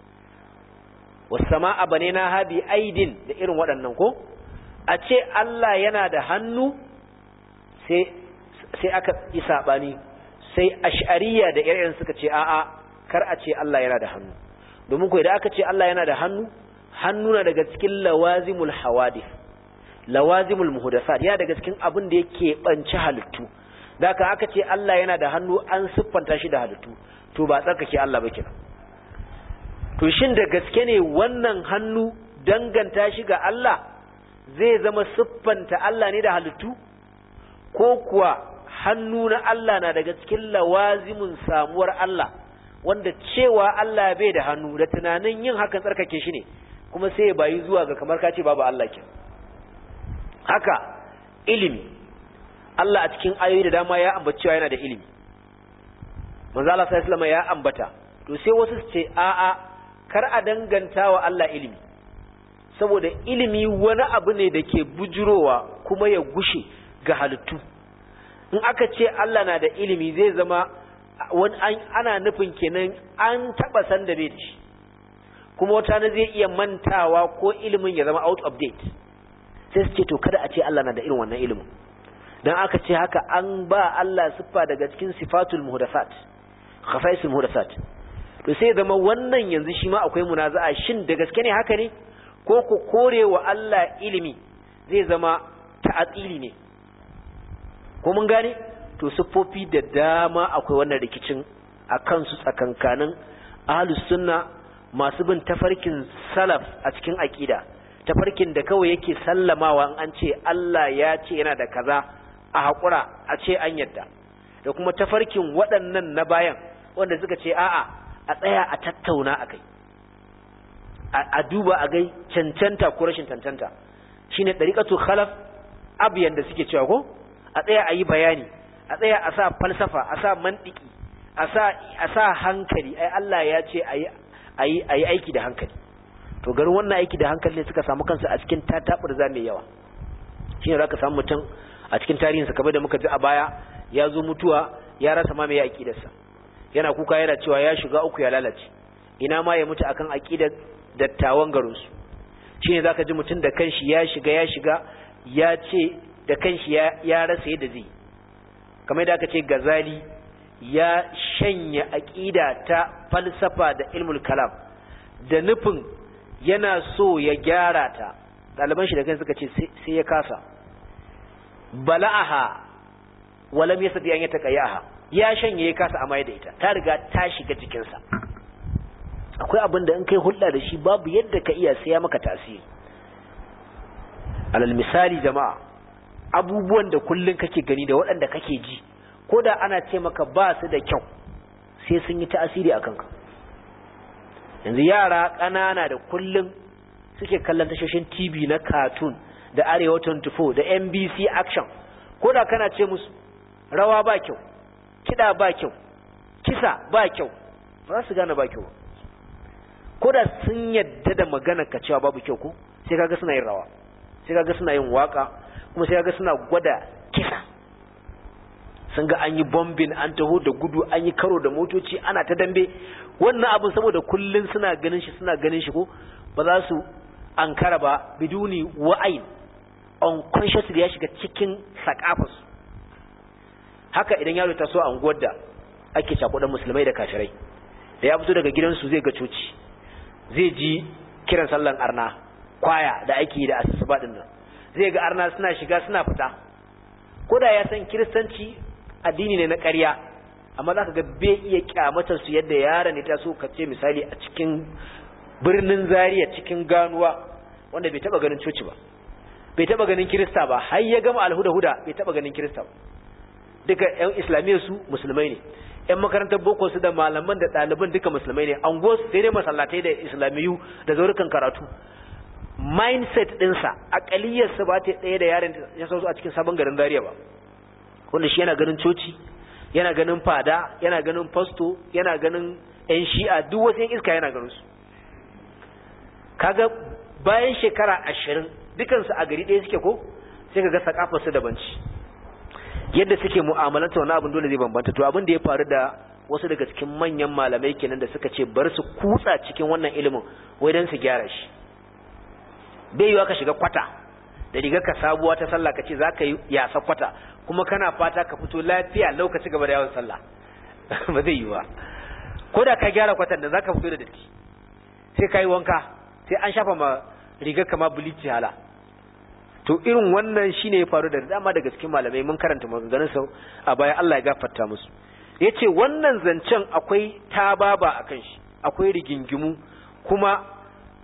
was samaa banina ha bi aidin da irin waɗannan ko a ce Allah yana da hannu sai sai aka yi sabani sai ash'ariyya da irin suka ce a'a kar a ce Allah yana da hannu domin ko idan aka ce Allah yana da hannu hannu na daga cikin lawazimul hawadith lawazimul muhdathat ya daga cikin abin da yake banci halittu daka aka ce Allah yana da hannu an siffanta shi da halittu to ba tsarkake Allah ba kenan to shin da gaske ne wannan hannu danganta shi ga Allah zai zama siffanta Allah ne da halittu ko kuwa hannu na Allah na daga cikin lawazimin samuwar Allah wanda cewa Allah bai da hannu da tunanin yin hakan tsarkake shi ne kuma sai ya bayi zuwa ga kamar ka ce babu Allah ke. Haka ilimi Allah a cikin ayoyi da dama ya ambata cewa yana da ilimi, manzo Allah sallallahu alaihi wasallam ya ambata. To sai wasu su ce a'a kar a danganta wa Allah ilimi saboda ilimi wani abu ne da ke bujurowa kuma ya gushe ga halittu. In aka ce Allah na da ilimi zai zama wani ana nufin kenan an taba san da bai da shi, kuma wata na zai iya mantawa ko ilimin ya zama out of date. Sai su ce to kada a ce Allah na da irin wannan ilimin, dan aka ce haka an ba Allah siffa daga cikin sifatul muhdathat khafaisul muhdathat. To sai zama wannan yanzu shi ma akwai munaza'a, shin da gaske ne haka ne ko ku korewa Allah ilimi zai zama ta'atili ne, ko mun gane? To siffofi da dama akwai wannan rikicin a kansu tsakankanin ahlus sunna masu bin tafarkin salaf a cikin aqida, tafarkin da kawai yake sallamawa an ce Allah ya ce yana da kaza a hakura a ce an yadda, da kuma tafarkin waɗannan na bayan wanda suka ce a'a a tsaya a tattauna akai, a duba a gai cancanta ko rashin cancanta. Shine dariqatu khalaf abiyan da suke cewa ko a tsaya a yi bayani, a tsaya a sa falsafa, a sa mantiki, a sa a sa hankali. Ai Allah ya ce ayi ayi ayi aiki da hankali. To garin wannan aiki da hankali ne suka samu kansu a cikin tatabar za mai yawa. Shine zaka samu mutum a cikin tarihin sa kamar da muka ji a baya ya zo mutuwa ya rasa ma mai aqidarsa, yana kuka yana cewa ya shiga uku ya lalace, ina ma ya mutu akan aqidar dattawan garin su. Shine zaka ji mutum da kanshi ya shiga ya shiga ya ce da kanshi ya, ya rasa yadda zai, kamar da aka ce Gazali ya shanya aqida ta falsafa da ilmul kalam da nufin yana so ya gyara ta, ɗaliban shi da kansu suka ce sai ya kasa. Bala'aha walam yasdi an yataqayyaha, ya shanye ya kasa amma da ita ta riga ta shiga cikin sa. Akwai abin da in kai hulɗa da shi babu yadda ka iya sai ya maka tasiri. Alal misali jama'a, abubuwan da kullun kake gani da waɗanda kake ji ko da ana ce maka ba su da kyau sai sun yi tasiri akan ka. Yanzu yara ƙanana da kullun suke kallon tashoshin T V na cartoon da Arewa twenty-four da N B C Action, ko da kana ce musu rawa ba kyau, kiɗa ba kyau, kisa ba kyau, ba za su gane ba kyau. Ko da sun yadda da magana ka cewa babu kyau ko sai kaga suna yin rawa, sai kaga suna yin waka, kuma sai kaga suna gwada kisa. Sun ga an yi bombing, an taho da gudu, an yi karo da motoci, ana ta dambe. Wannan abin saboda kullun suna ganin shi suna ganin shi ko ba za su ankara ba, biduni wa'ain, unconsciously ya shiga cikin sakafarsu. Haka idan yaro ta so a unguwar da ake cakudan musulmai da kafirai, da ya fito daga gidansu zai ga coci, zai ji kiran sallan arna, kwaya da ake yi da asusuba din nan, zai ga arna suna shiga suna fita. Ko da ya san kiristanci addini ne na ƙarya, amma za ka ga bai iya kyamatar su yadda yaron ne ta so ka ce misali a cikin birnin Zaria cikin ganuwa wanda bai taba ganin coci ba, bai taba ganin kirista ba, har ya gama alhuda-huda bai taba ganin kirista ba. Duka ƴan islamiyya su musulmai ne, ƴan makarantar boko su da malaman da ɗaliban duka musulmai ne, an gosu sai dai masallatai da islamiyu da zaurukan karatu. Mindset ɗinsa aƙaliyarsa ba ta ɗaya da yaron ya sauso a cikin sabon garin Zaria ba, wanda shi yana ganin coci, yana ganin fada, yana ganin fasto, yana ganin ƴan shi'a, duk wasu ƴan iska yana ganin su. Kaga bayan shekara ashirin dukansu a gari ɗaya suke ko sai kaga sakafarsu daban ci, yadda suke mu'amalanta wani abin dole zai bambanta. To abin da ya faru da wasu daga cikin manyan malamai kenan da suka ce bar su kutsa cikin wannan ilimin wai dan su gyara shi. Bai yiwa ka shiga kwata da rigar ka sabuwa ta sallah ka ce za ka yi yasa kwata kuma kana fata ka fito lafiya lokaci gaba da yawon sallah ba zai yiwa. Ko da ka gyara kwatan da za ka fito da datti sai ka yi wanka, sai an shafa ma rigar kama bilici hala. To irin wannan shine ya faru da dama daga cikin malamai, mun karanta maganganun sa a baya, Allah ya gafarta musu. Yace wannan zancen akwai tababa akan shi, akwai rigingimu, kuma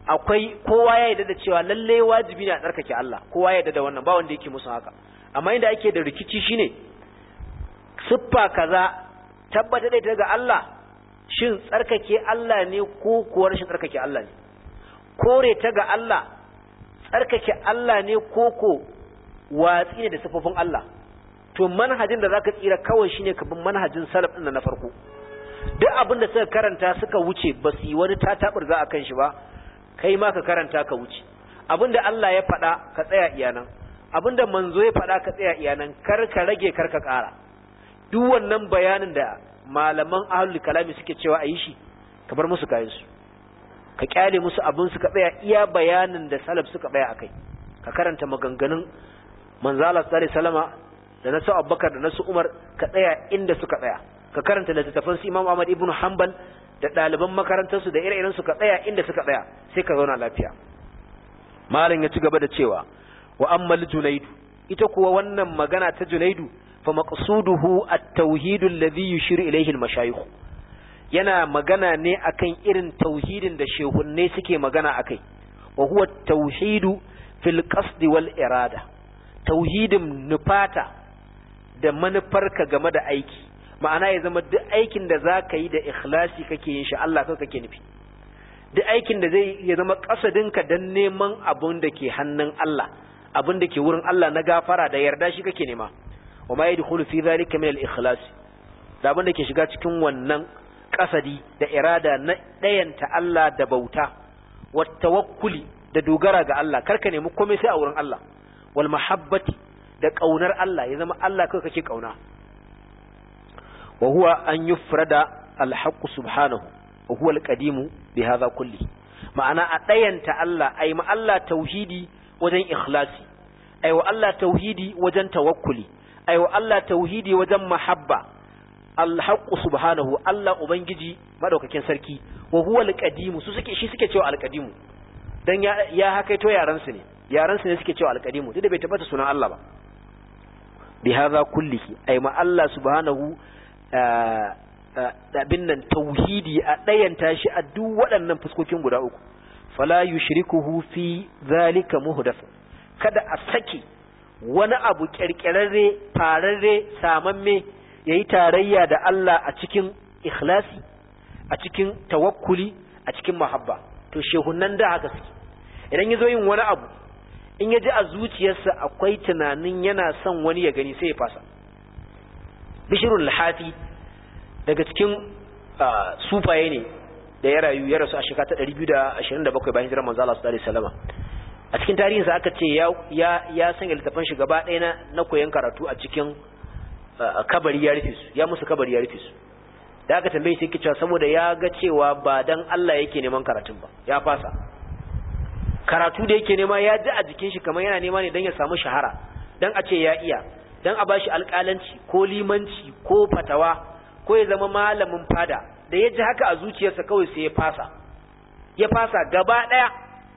akwai kowa ya yarda da cewa lalle wajibi ne a tsarkake Allah, kowa ya yarda da wannan, ba wanda yake musu haka. Amma inda ake da rikici shine siffa kaza tabbata da ita ga Allah, shin tsarkake Allah ne ko kuwa rashin tsarkake Allah ne? Kore ta ga Allah tsarkake Allah ne ko ko watsi ne da siffofin Allah? To manhajin da zaka tsira kawai shine ka bin manhajin salaf din na farko. Duk abin da suka karanta suka wuce ba su yi wani tatabar za a kan shi ba, kai ma ka karanta ka wuce. Abin da Allah ya faɗa ka tsaya iyanan, abin da manzo ya faɗa ka tsaya iyanan, kar ka rage kar ka ƙara. Duk wannan bayanin da malaman ahlul kalami suke cewa a yi shi, ka bar musu kayan su, ka kyale musu abin su, ka tsaya iya bayanin da salaf suka tsaya akai. Ka karanta maganganun manzo Allah sallallahu alaihi wasallama da nasu Abubakar da nasu Umar, ka tsaya inda suka tsaya. Ka karanta littattafan su Imam Ahmad ibn Hanbal da ɗaliban makarantar su da ire-iren su, ka tsaya inda suka tsaya, sai ka zauna lafiya. Malam ya ci gaba da cewa wa ammal Junaidu, ita kuwa wannan magana ta Junaidu fa maqsuduhu at-tauhid alladhi yushiru ilayhi al-mashayikh, yana magana ne akan irin tauhidin da shehunne suke magana akai. Wa huwa at-tauhid fil qasd wal irada, tauhidin nufata da manufarka game da aiki. Ma'ana ya zama duk aikin da za ka yi da ikhlasi kake yin shi, Allah kawai kake nufi. Duk aikin da zai ya zama kasadinka don neman abin da ke hannun Allah, abin da ke wurin Allah na gafara da yarda, shi kake nema. Wa ma yadkhulu fi dhalika min al-ikhlas, da abin da ke shiga cikin wannan kasadi da irada na dayanta Allah da bauta, wat tawakkuli da dogara ga Allah, karka nemi komai sai a wurin Allah, wal mahabbati da kaunar Allah, ya zama Allah kawai kake kauna. وهو أن يفرد الحق سبحانه وهو القديم بهذا كله. معنى أتين تألا أي ما الله توحيدي وجن إخلاصي، أي والله توحيدي وجن توكلي، أي والله توحيدي وجن محبة. الحق سبحانه الله أبنجي ما دوك كان سركي وهو القديم. سوسكي شيء سكي تشوا القديم. dan ya ya haka to yaran su ne yaran su ne suke cewa alqadimu, duk da bai tabbata sunan Allah ba. bi hadha kullihi ay ma Allah subhanahu abin nan tauhidi a ɗayanta shi a duk waɗannan fuskokin guda uku. Fala yushrikuhu fi zalika muhdath, kada a saki wani abu kirkirarre fararre samamme yayi tarayya da Allah a cikin ikhlasi, a cikin tawakkuli, a cikin mahabba. To shehunan da haka suke, idan yazo yin wani abu, in yaji a zuciyarsa akwai tunanin yana son wani ya gani, sai ya fasa. Bishirul Hafi daga cikin sufaye ne da ya rayu ya rasu a shekara ta ɗari biyu da ashirin da bakwai bayan hijirar manzo Allah sallallahu alaihi wasallam. A cikin tarihinsa aka ce ya ya ya sanya littafin shi gaba ɗaya na na koyon karatu a cikin kabari ya rufe su, ya musu kabari ya rufe su. Da aka tambaye shi cewa saboda ya ga cewa ba dan Allah yake neman karatun ba, ya fasa. Karatu da yake nema ya ji a jikin shi kamar yana nema ne dan ya samu shahara, dan a ce ya iya, dan a bashi alƙalanci ko limanci ko fatawa ko ya zama malamin fada. Da ya ji haka a zuciyarsa kawai sai ya fasa ya fasa gaba ɗaya,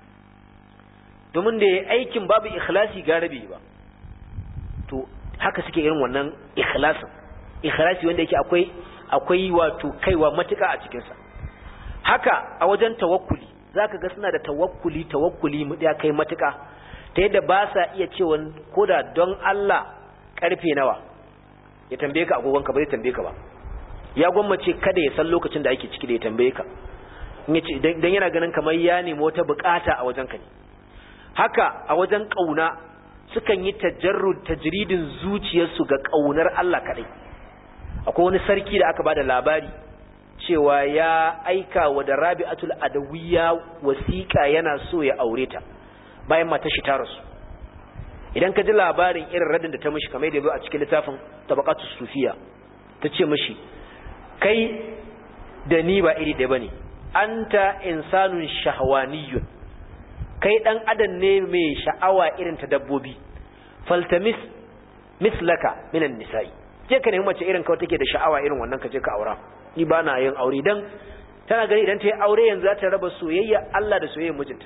domin da ya aikin babu ikhlasi garabe ba. To haka suke irin wannan ikhlasin, ikhlasi wanda yake akwai akwai wato kaiwa matuƙa a cikinsa. Haka a wajen tawakkuli zaka ga suna da tawakkuli tawakkuli mu ya kai matuƙa, ta yadda ba sa iya cewa koda don Allah karfe nawa ya tambaye ka, agogonka ba zai tambaye ka ba. Ya gwammace kada ya san lokacin da ake ciki da ya tambaye ka, idan yana ganin kamar ya nemi wata bukata a wajen ka ne. Haka a wajen kauna sukan yi tajarrud tajridin zuciyarsu ga kaunar Allah kadai. Akwai wani sarki da aka bada labari cewa ya aika wa da Rabi'atul Adawiyya wasiqa yana so ya aure ta bayan matar shi ta rasu. Idan ka ji labarin irin radin da ta mishi kamar da ya zo a cikin littafin Tabaqatus Sufiya, ta ce mishi kai da ni ba iri ɗaya bane, anta insanun shahwaniyun, kai dan adam ne mai sha'awa irin ta dabbobi, faltamis mislaka minan nisa'i, je ka nemi mace irin kawai take da sha'awa irin wannan ka je ka aura, ni ba na yin aure. Dan tana gani idan ta yi aure yanzu za ta raba soyayya Allah da soyayyar mijinta.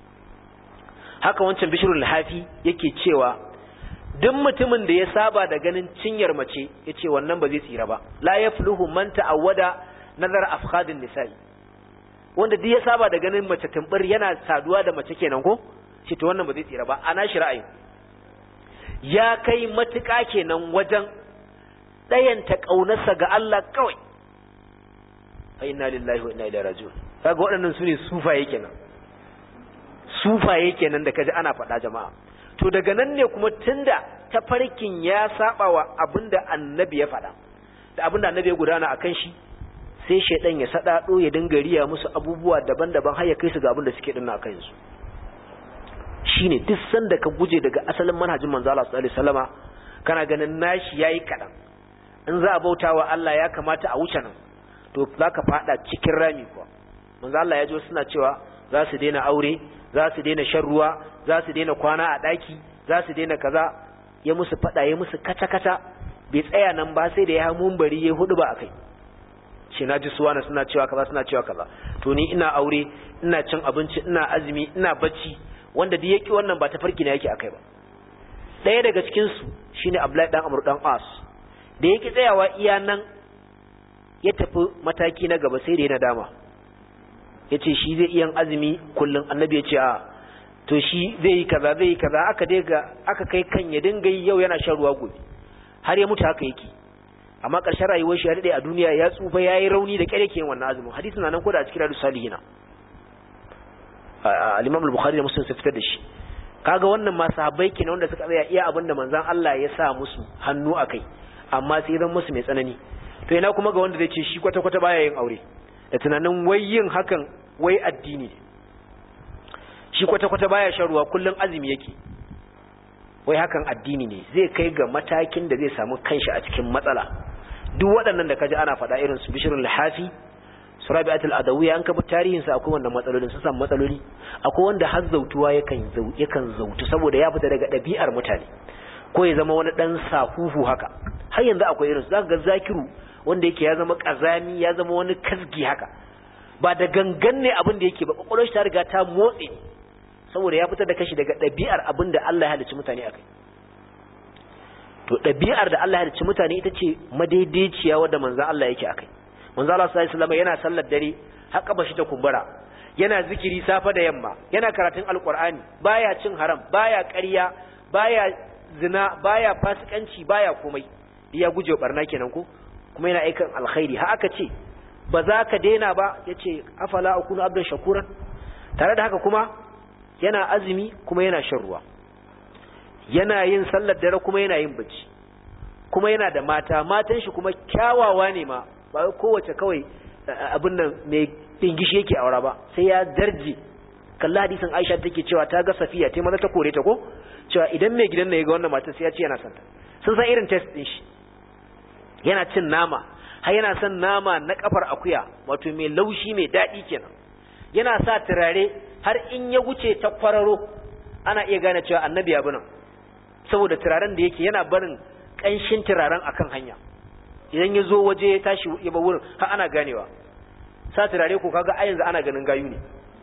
Haka wancan Bishrul Hafi yake cewa duk mutumin da ya saba da ganin cinyar mace yace wannan ba zai tsira ba. La yafluhu man ta'awwada nazar afkhadin nisa'i, wanda duk ya saba da ganin mace tumbur yana saduwa da mace kenan ko shi to wannan ba zai tsira ba ana shi ra'ayi ya kai matuƙa kenan wajen ɗayanta ƙaunarsa ga Allah kawai fa inna lillahi wa inna ilaihi raji'un kaga waɗannan sune sufaye kenan sufaye kenan da kaji ana faɗa jama'a to daga nan ne kuma tunda tafarkin ya sabawa abinda annabi ya faɗa da abinda annabi ya gudana akan shi sai shedan ya sadado ya dinga riya musu abubuwa daban-daban har ya kai su ga abinda suke dinna akan su shine duk sanda ka guje daga asalin manhajin manzo Allah sallallahu alaihi wasallama kana ganin nashi yayi kadan in za a bautawa Allah ya kamata a wuce nan to zaka fada cikin rami kuwa manzo Allah ya ji suna cewa za su daina aure za su daina shan ruwa za su daina kwana a daki za su daina kaza ya musu fada ya musu kata-kata bai tsaya nan ba sai da ya hamun bari ya hudu ba akai shi naji suwana suna cewa kaza suna cewa kaza to ni ina aure ina cin abinci ina azumi ina bacci wanda da yake wannan ba tafarki ne yake akai ba daya daga cikin su shine Abdullahi dan Amr dan As da yake tsayawa iya nan ya tafi mataki na gaba sai da yana dama yace shi zai iya azumi kullun annabi ya ce a to shi zai yi kaza zai yi kaza aka dai ga aka kai kan ya dinga yi yau yana shan ruwa gobe har ya mutu haka yake amma ƙarshen rayuwar shi ya dade a duniya ya tsufa yayi rauni da kyare ke wannan azumin hadisin nan ko da a cikin Riyadus Salihin al-Imam al-Bukhari da Muslim sun fitar da shi kaga wannan ma sahabbai kenan wanda suka tsaya iya abinda manzon Allah ya sa musu hannu akai amma sai zan musu mai tsanani to ina kuma ga wanda zai ce shi kwata kwata baya yin aure da tunanin wai yin hakan wai addini shi kwata kwata baya shan ruwa kullun azumi yake wai hakan addini ne zai kai ga matakin da zai samu kanshi a cikin matsala duk waɗannan da kaji ana faɗa irin su Bishrul Hafi Surabi'at al-Adawiyya an kabi tarihin sa akwai wannan matsalolin su san matsaloli akwai wanda har zautuwa yakan zau yakan zautu saboda ya fita daga ɗabi'ar mutane ko ya zama wani dan sahuhu haka har yanzu akwai irin su zaka ga Zakiru wanda yake ya zama kazami ya zama wani kasgi haka ba da gangan ne abin da yake ba kokolon shi ta riga ta motsi saboda ya fitar da kashi daga ɗabi'ar abin da Allah ya halicci mutane akai to ɗabi'ar da Allah ya halicci mutane ita ce madaidaiciya wadda manzon Allah yake akai manzon Allah sallallahu alaihi wasallam yana sallar dare haka bashi ta kumbura yana zikiri safa da yamma yana karatun alqur'ani baya cin haram baya ƙarya baya zina baya fasikanci baya komai ya guje barna kenan ko kuma yana aikan alkhairi ha aka ce ba za ka daina ba yace afala akunu abdan shakuran tare da haka kuma yana azumi kuma yana shan ruwa yana yin sallar dare kuma yana yin bacci kuma yana da mata matan shi kuma kyawawa ne ma ba kowace kawai abin nan mai dingishi yake aura ba sai ya darje kalla hadisin Aisha take cewa ta ga Safiya tai maza ta kore ta ko cewa idan mai gidan ne ya ga wannan matan sai ya ce yana son ta sun san irin test din shi yana cin nama har yana son nama na kafar akuya wato mai laushi mai dadi kenan yana sa turare har in ya wuce ta kwararo ana iya gane cewa annabi ya bi nan saboda turaren da yake yana barin kanshin turaren akan hanya idan ya zo waje ya tashi ya ba wurin har ana ganewa sa turare ko kaga a yanzu ana ganin gayu ne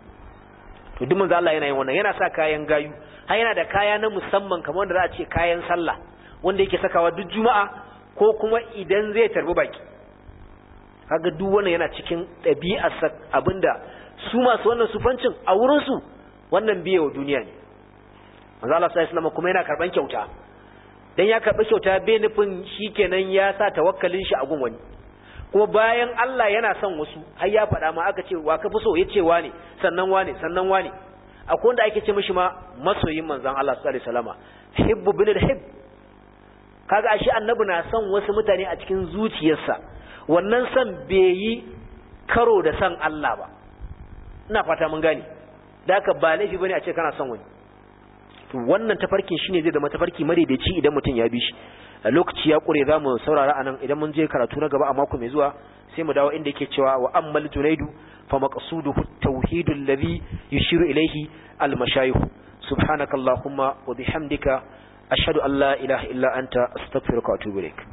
to duk manzo Allah yana yin wannan yana sa kayan gayu har yana da kaya na musamman kamar wanda za a ce kayan sallah wanda yake sakawa duk juma'a ko kuma idan zai tarbi baki kaga duk wannan yana cikin ɗabi'ar abinda su masu wannan sufancin a wurin su wannan biye wa duniya ne manzo Allah sallallahu alaihi wasallam kuma yana karban kyauta dan ya karbi kyauta bai nufin shikenan ya sa tawakkalin shi a gun wani kuma bayan Allah yana son wasu har ya faɗa ma aka ce wa ka fi so yace wane sannan wane sannan wane akwai wanda ake ce mishi ma masoyin manzon Allah sallallahu alaihi wasallama hibbu bil hib kaga ashe annabi na son wasu mutane a cikin zuciyarsa wannan son bai yi karo da son Allah ba ina fata mun gane da haka ba laifi bane a ce kana son wani to wannan tafarkin shine zai zama tafarki madaidaici idan mutum ya bi shi a lokaci ya kure zamu saurara anan idan mun je karatu na gaba a mako mai zuwa sai mu dawo inda yake cewa wa ammal junaidu fa maqsuduhu at-tauhid alladhi yushiru ilayhi al-mashayikh subhanakallahumma wa bihamdika ashhadu an la ilaha illa anta astaghfiruka wa atubu ilaik